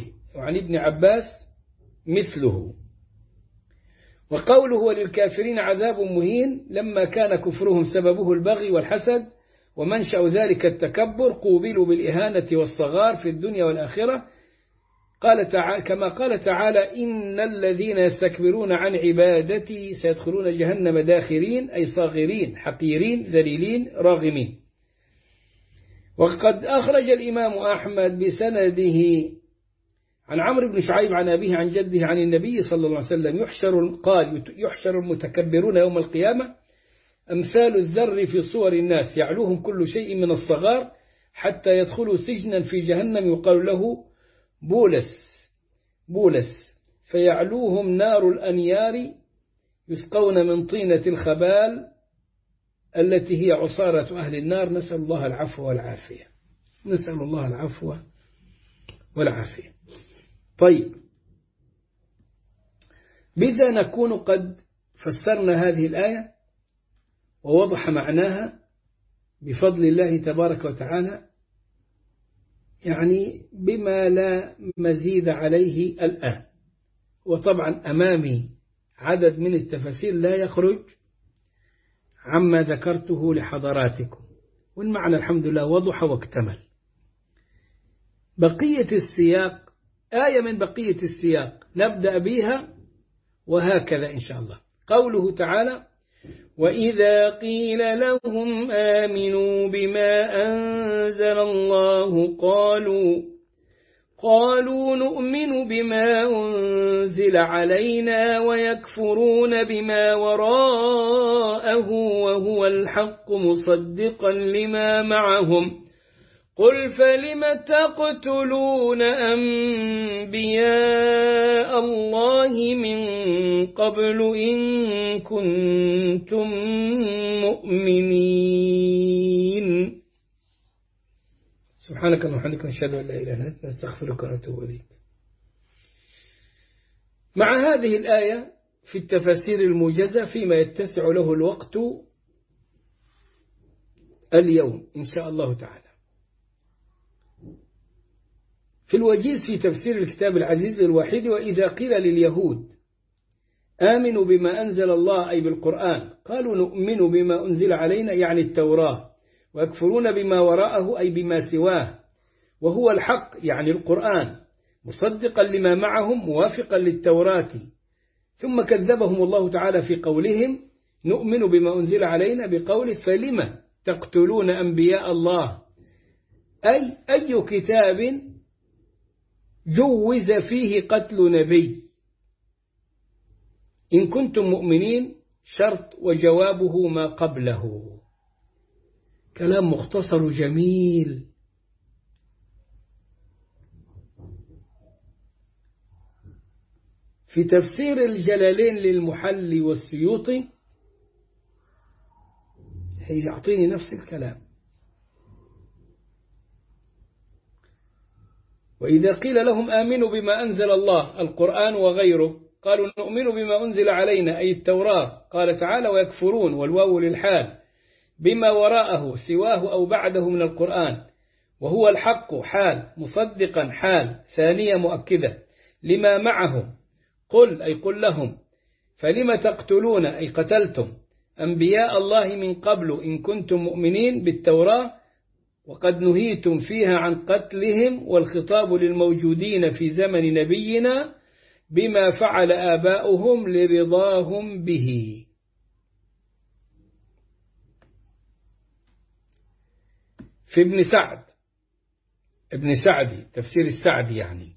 مثله. وقوله: وللكافرين عذاب مهين، لما كان كفرهم سببه البغي والحسد ومنشأ ذلك التكبر، قوبلوا بالإهانة والصغار في الدنيا والآخرة. كما قال تعالى: إن الذين يستكبرون عن عبادتي سيدخلون جهنم داخرين، أي صاغرين حقيرين ذليلين راغمين. وقد أخرج الإمام أحمد بسنده عن عمرو بن شعيب عن أبيه عن جده عن النبي صلى الله عليه وسلم: يحشر المتكبرون يوم القيامة أمثال الذر في صور الناس، يعلوهم كل شيء من الصغار حتى يدخلوا سجنا في جهنم يقال له بولس، فيعلوهم نار الأنيار يسقون من طينة الخبال التي هي عصارة أهل النار. نسأل الله العفو والعافية. طيب، بذا نكون قد فسرنا هذه الآية ووضح معناها بفضل الله تبارك وتعالى، يعني بما لا مزيد عليه الآن. وطبعا أمامي عدد من التفاسير لا يخرج عما ذكرته لحضراتكم، والمعنى الحمد لله وضح واكتمل. بقية السياق آية من بقية السياق نبدأ بها، وهكذا إن شاء الله. قوله تعالى: وإذا قيل لهم آمنوا بما أنزل الله قالوا نؤمن بما أنزل علينا ويكفرون بما وراءه وهو الحق مصدقا لما معهم. قل فلم تقتلون أنبياء الله من قبل إن كنتم مؤمنين. سبحانك اللهم وبحمدك نشهد أن لا إله إلا أنت نستغفرك ونتوب إليك. مع هذه الآية في التفاسير الموجزة فيما يتسع له الوقت اليوم إن شاء الله تعالى. في الوجيز في تفسير الكتاب العزيز الوحيد: وإذا قيل لليهود آمنوا بما أنزل الله أي بالقرآن قالوا نؤمن بما أنزل علينا يعني التوراة، ويكفرون بما وراءه أي بما سواه، وهو الحق يعني القرآن، مصدقا لما معهم موافقا للتوراة. ثم كذبهم الله تعالى في قولهم نؤمن بما أنزل علينا بقوله فلم تقتلون أنبياء الله، أي كتاب جوز فيه قتل نبي إن كنتم مؤمنين، شرط وجوابه ما قبله. كلام مختصر جميل. في تفسير الجلالين للمحلي والسيوطي يعطيني نفس الكلام: وإذا قيل لهم آمنوا بما أنزل الله القرآن وغيره قالوا نؤمن بما أنزل علينا أي التوراة. قال تعالى ويكفرون والواو للحال بما وراءه سواه أو بعده من القرآن، وهو الحق حال مصدقا حال ثانية مؤكدة لما معهم. قل أي قل لهم فلم تقتلون أي قتلتم أنبياء الله من قبل إن كنتم مؤمنين بالتوراة وقد نهيتم فيها عن قتلهم، والخطاب للموجودين في زمن نبينا بما فعل آباؤهم لرضاهم به. في ابن سعدي تفسير السعدي يعني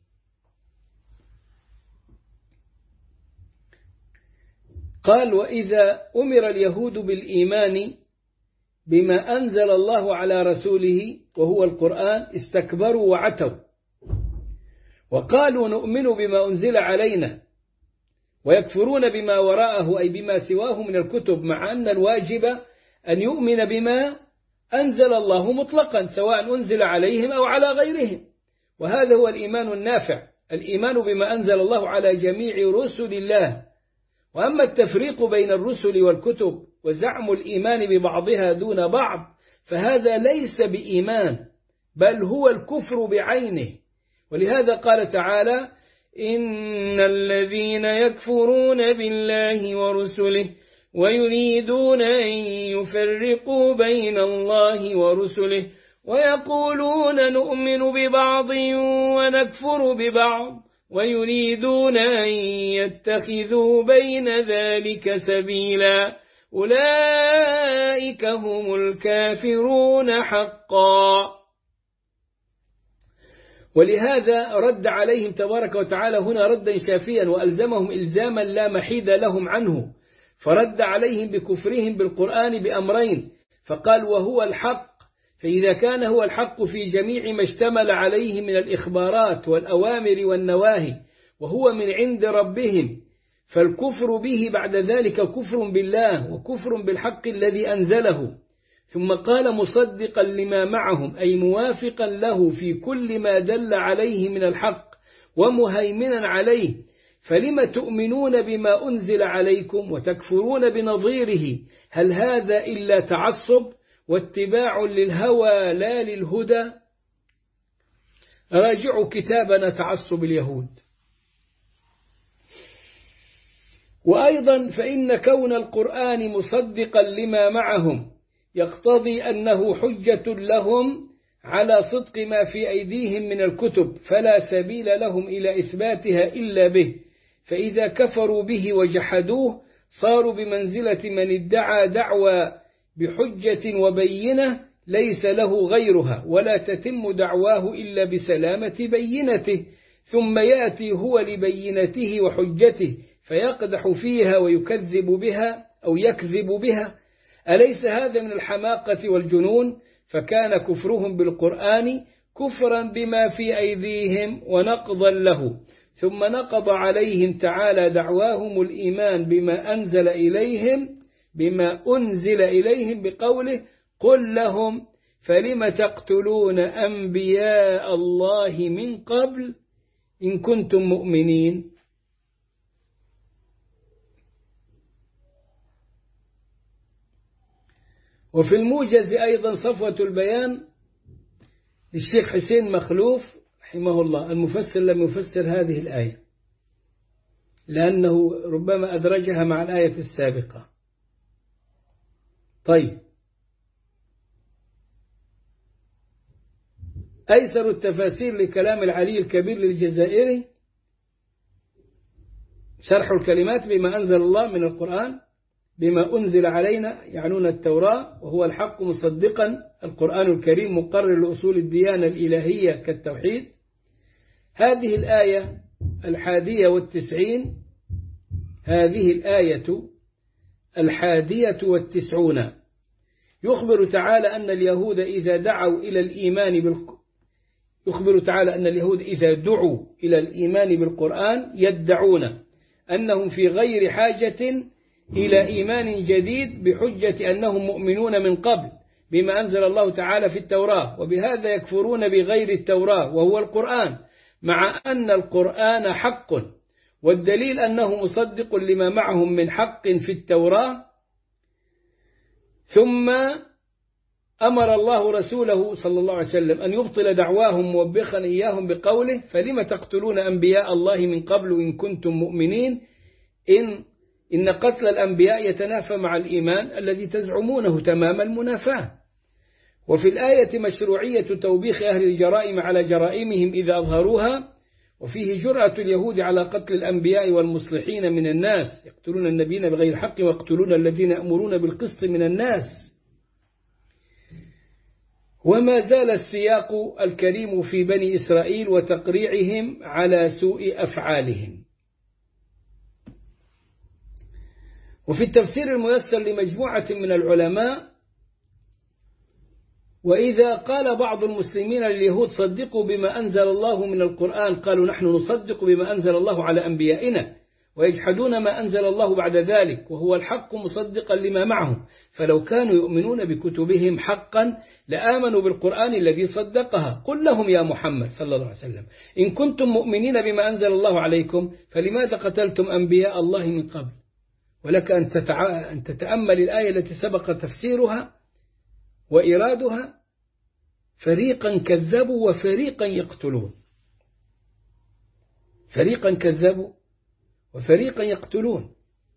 قال وإذا أمر اليهود بالإيمان بما أنزل الله على رسوله وهو القرآن استكبروا وعتوا وقالوا نؤمن بما أنزل علينا، ويكفرون بما وراءه أي بما سواه من الكتب، مع أن الواجب أن يؤمن بما أنزل الله مطلقا سواء أنزل عليهم أو على غيرهم، وهذا هو الإيمان النافع، الإيمان بما أنزل الله على جميع رسل الله. وأما التفريق بين الرسل والكتب وزعم الإيمان ببعضها دون بعض فهذا ليس بإيمان بل هو الكفر بعينه. ولهذا قال تعالى إن الذين يكفرون بالله ورسله ويريدون أن يفرقوا بين الله ورسله ويقولون نؤمن ببعض ونكفر ببعض ويريدون أن يتخذوا بين ذلك سبيلا أولئك هم الكافرون حقا. ولهذا رد عليهم تبارك وتعالى هنا ردا شافيا وألزمهم إلزاما لا محيد لهم عنه، فرد عليهم بكفرهم بالقرآن بأمرين، فقال وهو الحق، فإذا كان هو الحق في جميع ما اشتمل عليه من الإخبارات والأوامر والنواهي وهو من عند ربهم، فالكفر به بعد ذلك كفر بالله وكفر بالحق الذي أنزله. ثم قال مصدقا لما معهم أي موافقا له في كل ما دل عليه من الحق ومهيمنا عليه، فلم تؤمنون بما أنزل عليكم وتكفرون بنظيره؟ هل هذا إلا تعصب واتباع للهوى لا للهدى؟ راجعوا كتابنا تعصب اليهود. وأيضا فإن كون القرآن مصدقا لما معهم يقتضي أنه حجة لهم على صدق ما في أيديهم من الكتب، فلا سبيل لهم إلى إثباتها إلا به، فإذا كفروا به وجحدوه صاروا بمنزلة من ادعى دعوى بحجة وبينة ليس له غيرها، ولا تتم دعواه إلا بسلامة بينته، ثم يأتي هو لبينته وحجته فيقدح فيها ويكذب بها أو يكذب بها. أليس هذا من الحماقة والجنون؟ فكان كفرهم بالقرآن كفرا بما في أيديهم ونقضا له. ثم نقض عليهم تعالى دعواهم الإيمان بما أنزل إليهم بقوله قل لهم فلم تقتلون أنبياء الله من قبل إن كنتم مؤمنين. وفي الموجز أيضا صفوة البيان للشيخ حسين مخلوف رحمه الله المفسر لم يفسر هذه الآية لأنه ربما أدرجها مع الآية السابقة. طيب، أيسر التفاسير لكلام العلي الكبير للجزائري شرح الكلمات بما أنزل الله من القرآن بما أنزل علينا، يعنون التوراة، وهو الحق مصدقا القرآن الكريم مقرر لأصول الديانة الإلهية كالتوحيد. هذه الآية 91، هذه الآية 91 يخبر تعالى أن اليهود إذا دعوا إلى الإيمان يخبر تعالى أن اليهود إذا دعوا إلى الإيمان بالقرآن يدعون أنهم في غير حاجة إلى إيمان جديد بحجة أنهم مؤمنون من قبل بما أنزل الله تعالى في التوراة، وبهذا يكفرون بغير التوراة وهو القرآن، مع أن القرآن حق، والدليل أنه مصدق لما معهم من حق في التوراة. ثم أمر الله رسوله صلى الله عليه وسلم أن يبطل دعواهم موبخا إياهم بقوله: فلم تقتلون أنبياء الله من قبل إن كنتم مؤمنين، إن قتل الأنبياء يتنافى مع الإيمان الذي تزعمونه تمام المنافاة. وفي الآية مشروعية توبيخ أهل الجرائم على جرائمهم إذا أظهروها، وفيه جرأة اليهود على قتل الأنبياء والمصلحين من الناس، يقتلون النبيين بغير حق ويقتلون الذين يأمرون بالقسط من الناس. وما زال السياق الكريم في بني إسرائيل وتقريعهم على سوء أفعالهم. وفي التفسير الميسر لمجموعة من العلماء: وإذا قال بعض المسلمين لليهود صدقوا بما أنزل الله من القرآن، قالوا نحن نصدق بما أنزل الله على أنبيائنا، ويجحدون ما أنزل الله بعد ذلك وهو الحق مصدقا لما معهم، فلو كانوا يؤمنون بكتبهم حقا لآمنوا بالقرآن الذي صدقها. قل لهم يا محمد صلى الله عليه وسلم: إن كنتم مؤمنين بما أنزل الله عليكم فلماذا قتلتم أنبياء الله من قبل؟ ولك أن تتأمل الآية التي سبق تفسيرها وإرادها: فريقا كذبوا وفريقا يقتلون، فريقا كذبوا وفريقا يقتلون،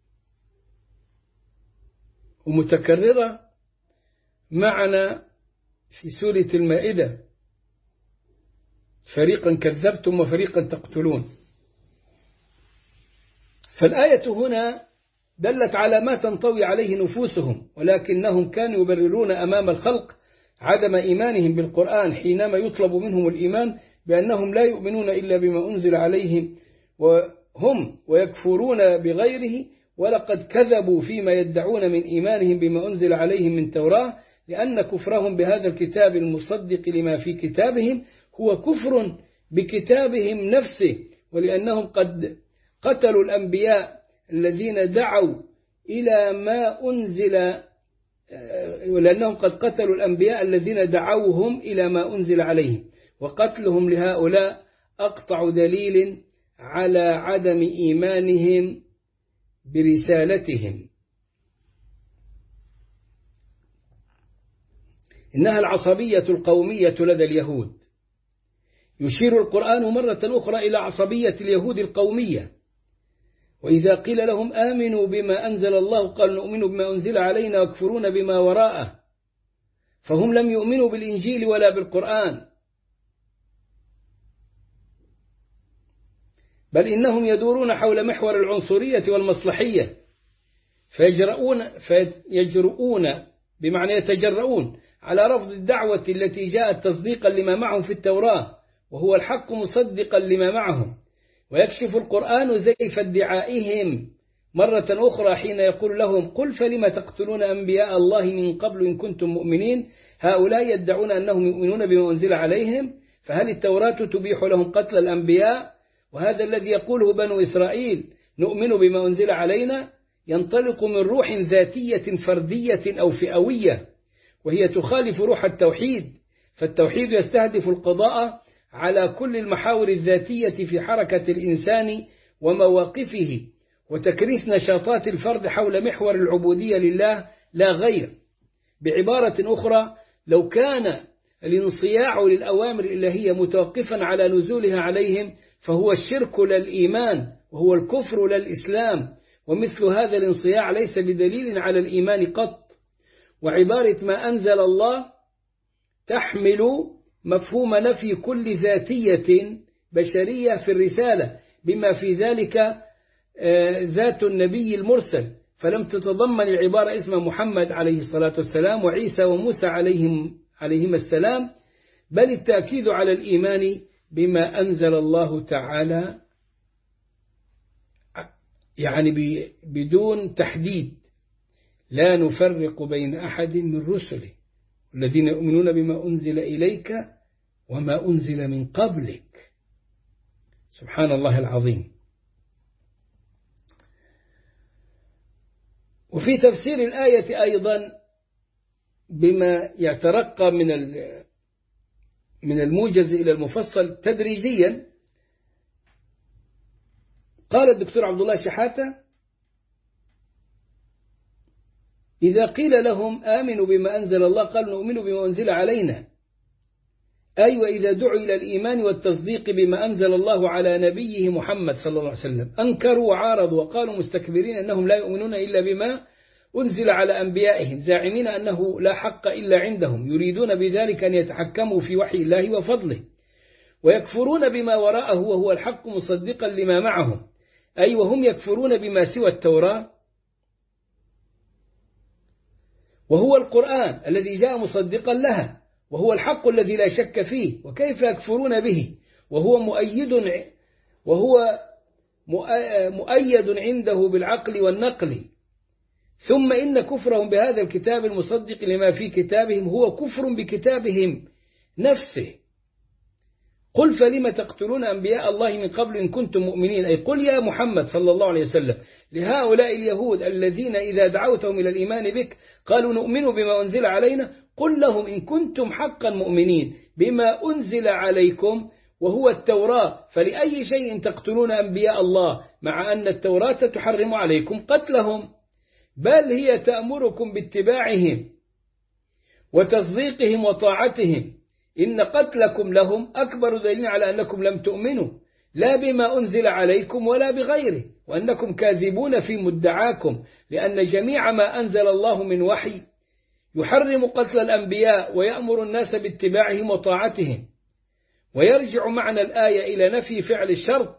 ومتكررة معنا في سورة المائدة: فريقا كذبتم وفريقا تقتلون. فالآية هنا دلت على ما تنطوي عليه نفوسهم، ولكنهم كانوا يبررون أمام الخلق عدم إيمانهم بالقرآن حينما يطلب منهم الإيمان بأنهم لا يؤمنون إلا بما أنزل عليهم وهم ويكفرون بغيره. ولقد كذبوا فيما يدعون من إيمانهم بما أنزل عليهم من توراة، لأن كفرهم بهذا الكتاب المصدق لما في كتابهم هو كفر بكتابهم نفسه، ولأنهم قد قتلوا الأنبياء الذين دعوا إلى ما أنزل، ولأنهم قد قتلوا الأنبياء الذين دعوهم إلى ما أنزل عليهم، وقتلهم لهؤلاء أقطع دليل على عدم إيمانهم برسالتهم. إنها العصبية القومية لدى اليهود. يشير القرآن مرة أخرى إلى عصبية اليهود القومية. وإذا قيل لهم آمنوا بما أنزل الله قالوا نؤمن بما أنزل علينا ويكفرون بما وراءه، فهم لم يؤمنوا بالإنجيل ولا بالقرآن، بل إنهم يدورون حول محور العنصرية والمصلحية، فيجرؤون بمعنى يتجرؤون على رفض الدعوة التي جاءت تصديقا لما معهم في التوراة وهو الحق مصدقا لما معهم. ويكشف القرآن زيف ادعائهم مرة أخرى حين يقول لهم: قل فلم تقتلون أنبياء الله من قبل إن كنتم مؤمنين. هؤلاء يدعون أنهم يؤمنون بما أنزل عليهم، فهل التوراة تبيح لهم قتل الأنبياء؟ وهذا الذي يقوله بنو إسرائيل: نؤمن بما أنزل علينا، ينطلق من روح ذاتية فردية أو فئوية، وهي تخالف روح التوحيد. فالتوحيد يستهدف القضاء على كل المحاور الذاتية في حركة الإنسان ومواقفه، وتكريس نشاطات الفرد حول محور العبودية لله لا غير. بعبارة أخرى، لو كان الانصياع للأوامر الإلهية متوقفا على نزولها عليهم فهو الشرك لا الإيمان، وهو الكفر لا الإسلام، ومثل هذا الانصياع ليس بدليل على الإيمان قط. وعبارة ما أنزل الله تحمل مفهوم نفي كل ذاتية بشرية في الرسالة، بما في ذلك ذات النبي المرسل، فلم تتضمن العبارة اسم محمد عليه الصلاة والسلام وعيسى وموسى عليهما السلام، بل التأكيد على الإيمان بما أنزل الله تعالى، يعني بدون تحديد، لا نفرق بين أحد من رسله الذين يؤمنون بما أنزل إليك وما أنزل من قبلك. سبحان الله العظيم. وفي تفسير الآية أيضا بما يترقى من الموجز إلى المفصل تدريجيا، قال الدكتور عبد الله شحاتة: إذا قيل لهم آمنوا بما أنزل الله قالوا نؤمن بما أنزل علينا، أي وإذا دعوا إلى الإيمان والتصديق بما أنزل الله على نبيه محمد صلى الله عليه وسلم أنكروا وعارضوا وقالوا مستكبرين أنهم لا يؤمنون إلا بما أنزل على أنبيائهم، زاعمين أنه لا حق إلا عندهم، يريدون بذلك أن يتحكموا في وحي الله وفضله، ويكفرون بما وراءه وهو الحق مصدقا لما معهم، أي وهم يكفرون بما سوى التوراة وهو القرآن الذي جاء مصدقا لها وهو الحق الذي لا شك فيه، وكيف يكفرون به وهو مؤيد عنده بالعقل والنقل. ثم إن كفرهم بهذا الكتاب المصدق لما في كتابهم هو كفر بكتابهم نفسه. قل فلم تقتلون أنبياء الله من قبل إن كنتم مؤمنين، أي قل يا محمد صلى الله عليه وسلم لهؤلاء اليهود الذين إذا دعوتهم إلى الإيمان بك قالوا نؤمن بما أنزل علينا، قل لهم إن كنتم حقا مؤمنين بما أنزل عليكم وهو التوراة، فلأي شيء تقتلون أنبياء الله مع أن التوراة تحرم عليكم قتلهم، بل هي تأمركم باتباعهم وتصديقهم وطاعتهم، إن قتلكم لهم أكبر دليل على أنكم لم تؤمنوا لا بما أنزل عليكم ولا بغيره، وأنكم كاذبون في مدعاكم، لأن جميع ما أنزل الله من وحي يحرم قتل الأنبياء ويأمر الناس باتباعهم وطاعتهم. ويرجع معنى الآية إلى نفي فعل الشرط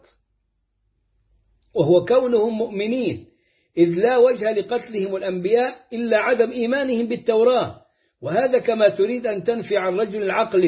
وهو كونهم مؤمنين، إذ لا وجه لقتلهم الأنبياء إلا عدم إيمانهم بالتوراة، وهذا كما تريد أن تنفي عن رجل العقل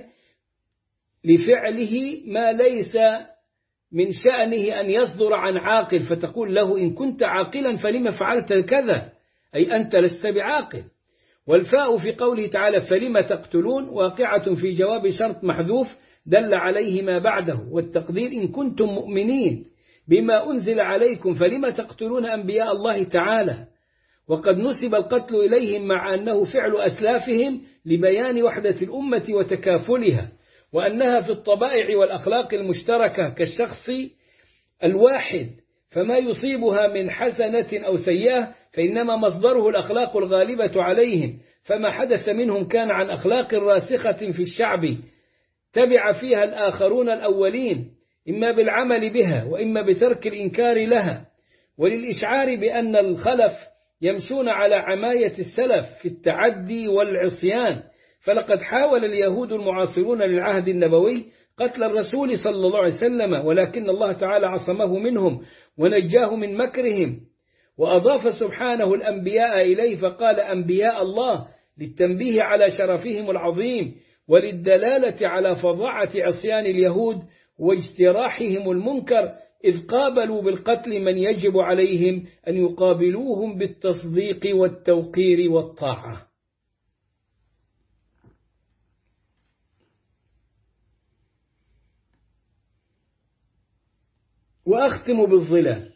لفعله ما ليس من شأنه أن يصدر عن عاقل، فتقول له إن كنت عاقلا فلما فعلت كذا، أي أنت لست بعاقل. والفاء في قوله تعالى فلما تقتلون واقعة في جواب شرط محذوف دل عليه ما بعده، والتقدير إن كنتم مؤمنين بما أنزل عليكم فلما تقتلون أنبياء الله تعالى، وقد نسب القتل إليهم مع أنه فعل أسلافهم لبيان وحدة الأمة وتكافلها، وأنها في الطبائع والأخلاق المشتركة كالشخص الواحد، فما يصيبها من حسنة أو سيئة فإنما مصدره الأخلاق الغالبة عليهم، فما حدث منهم كان عن أخلاق راسخة في الشعب تبع فيها الآخرون الأولين، إما بالعمل بها وإما بترك الإنكار لها، وللإشعار بأن الخلف يمشون على عماية السلف في التعدي والعصيان. فلقد حاول اليهود المعاصرون للعهد النبوي قتل الرسول صلى الله عليه وسلم، ولكن الله تعالى عصمه منهم ونجاه من مكرهم، وأضاف سبحانه الأنبياء إليه فقال أنبياء الله للتنبيه على شرفهم العظيم وللدلالة على فظاعة عصيان اليهود واجتراحهم المنكر، إذ قابلوا بالقتل من يجب عليهم أن يقابلوهم بالتصديق والتوقير والطاعة. وأختم بالظلال.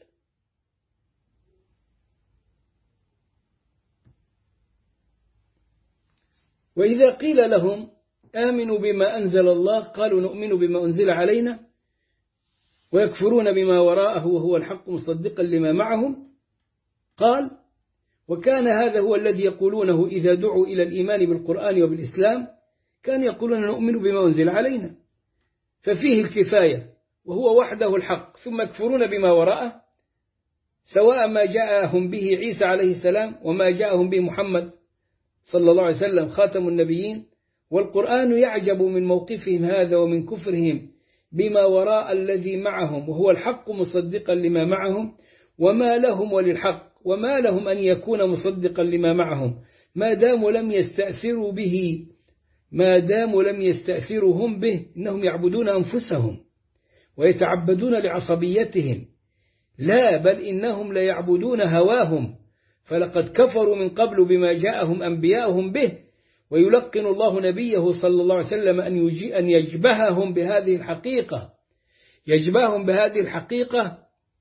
وإذا قيل لهم آمنوا بما أنزل الله قالوا نؤمن بما أنزل علينا، ويكفرون بما وراءه وهو الحق مصدقا لما معهم، قال وكان هذا هو الذي يقولونه إذا دعوا إلى الإيمان بالقرآن وبالإسلام، كان يقولون نؤمن بما أنزل علينا، ففيه الكفاية وهو وحده الحق، ثم يكفرون بما وراءه، سواء ما جاءهم به عيسى عليه السلام وما جاءهم به محمد صلى الله عليه وسلم خاتم النبيين. والقرآن يعجب من موقفهم هذا ومن كفرهم بما وراء الذي معهم وهو الحق مصدقا لما معهم، وما لهم وللحق وما لهم أن يكون مصدقا لما معهم ما داموا لم يستأثروا به، ما داموا لم يستأثروا هم به، إنهم يعبدون أنفسهم ويتعبدون لعصبيتهم، لا بل إنهم ليعبدون هواهم، فلقد كفروا من قبل بما جاءهم أنبياءهم به. ويلقن الله نبيه صلى الله عليه وسلم أن يجبههم بهذه الحقيقة، يجبههم بهذه الحقيقة.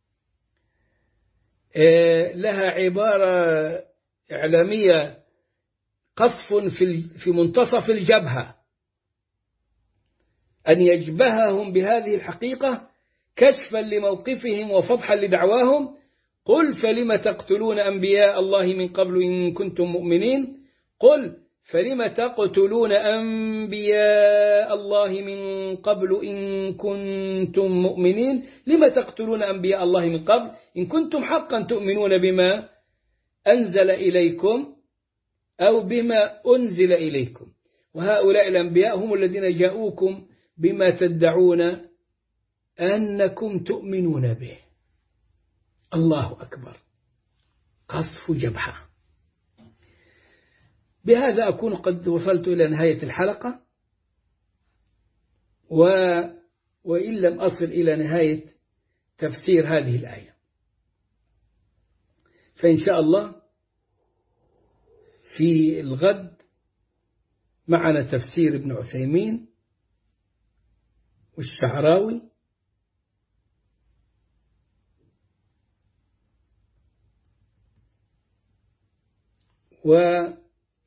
لها عبارة إعلامية قصف في منتصف الجبهة، أن يجبههم بهذه الحقيقة كشفا لموقفهم وفضحا لدعواهم. قل فلم تقتلون أنبياء الله من قبل إن كنتم مؤمنين، قل فلم تقتلون أنبياء الله من قبل إن كنتم مؤمنين، لم تقتلون أنبياء الله من قبل إن كنتم حقا تؤمنون بما أنزل إليكم أو بما أنزل إليكم، وهؤلاء الأنبياء هم الذين جاءوكم بما تدعون أنكم تؤمنون به. الله أكبر، قصف جبهة. بهذا أكون قد وصلت إلى نهاية الحلقة، وإن لم أصل إلى نهاية تفسير هذه الآية، فإن شاء الله في الغد معنا تفسير ابن عثيمين والشعراوي ومثلا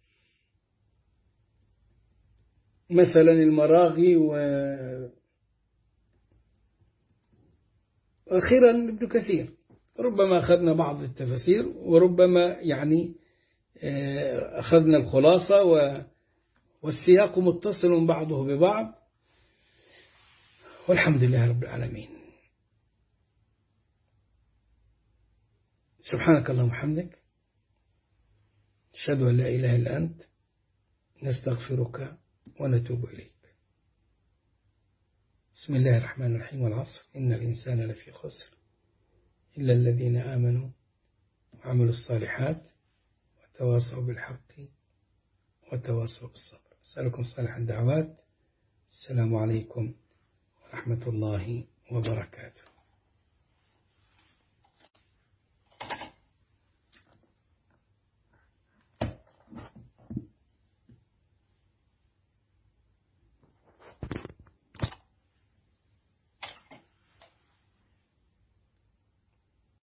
المراغي وأخيرا ابن كثير. ربما أخذنا بعض التفسير وربما يعني أخذنا الخلاصة، والسياق متصل بعضه ببعض، والحمد لله رب العالمين. سبحانك اللهم وبحمدك، أشهد أن لا إله إلا أنت، نستغفرك ونتوب إليك. بسم الله الرحمن الرحيم. والعصر إن الإنسان لفي خسر إلا الذين آمنوا وعملوا الصالحات وتواصوا بالحق وتواصوا بالصبر. أسألكم صالح الدعوات. السلام عليكم ورحمة الله وبركاته.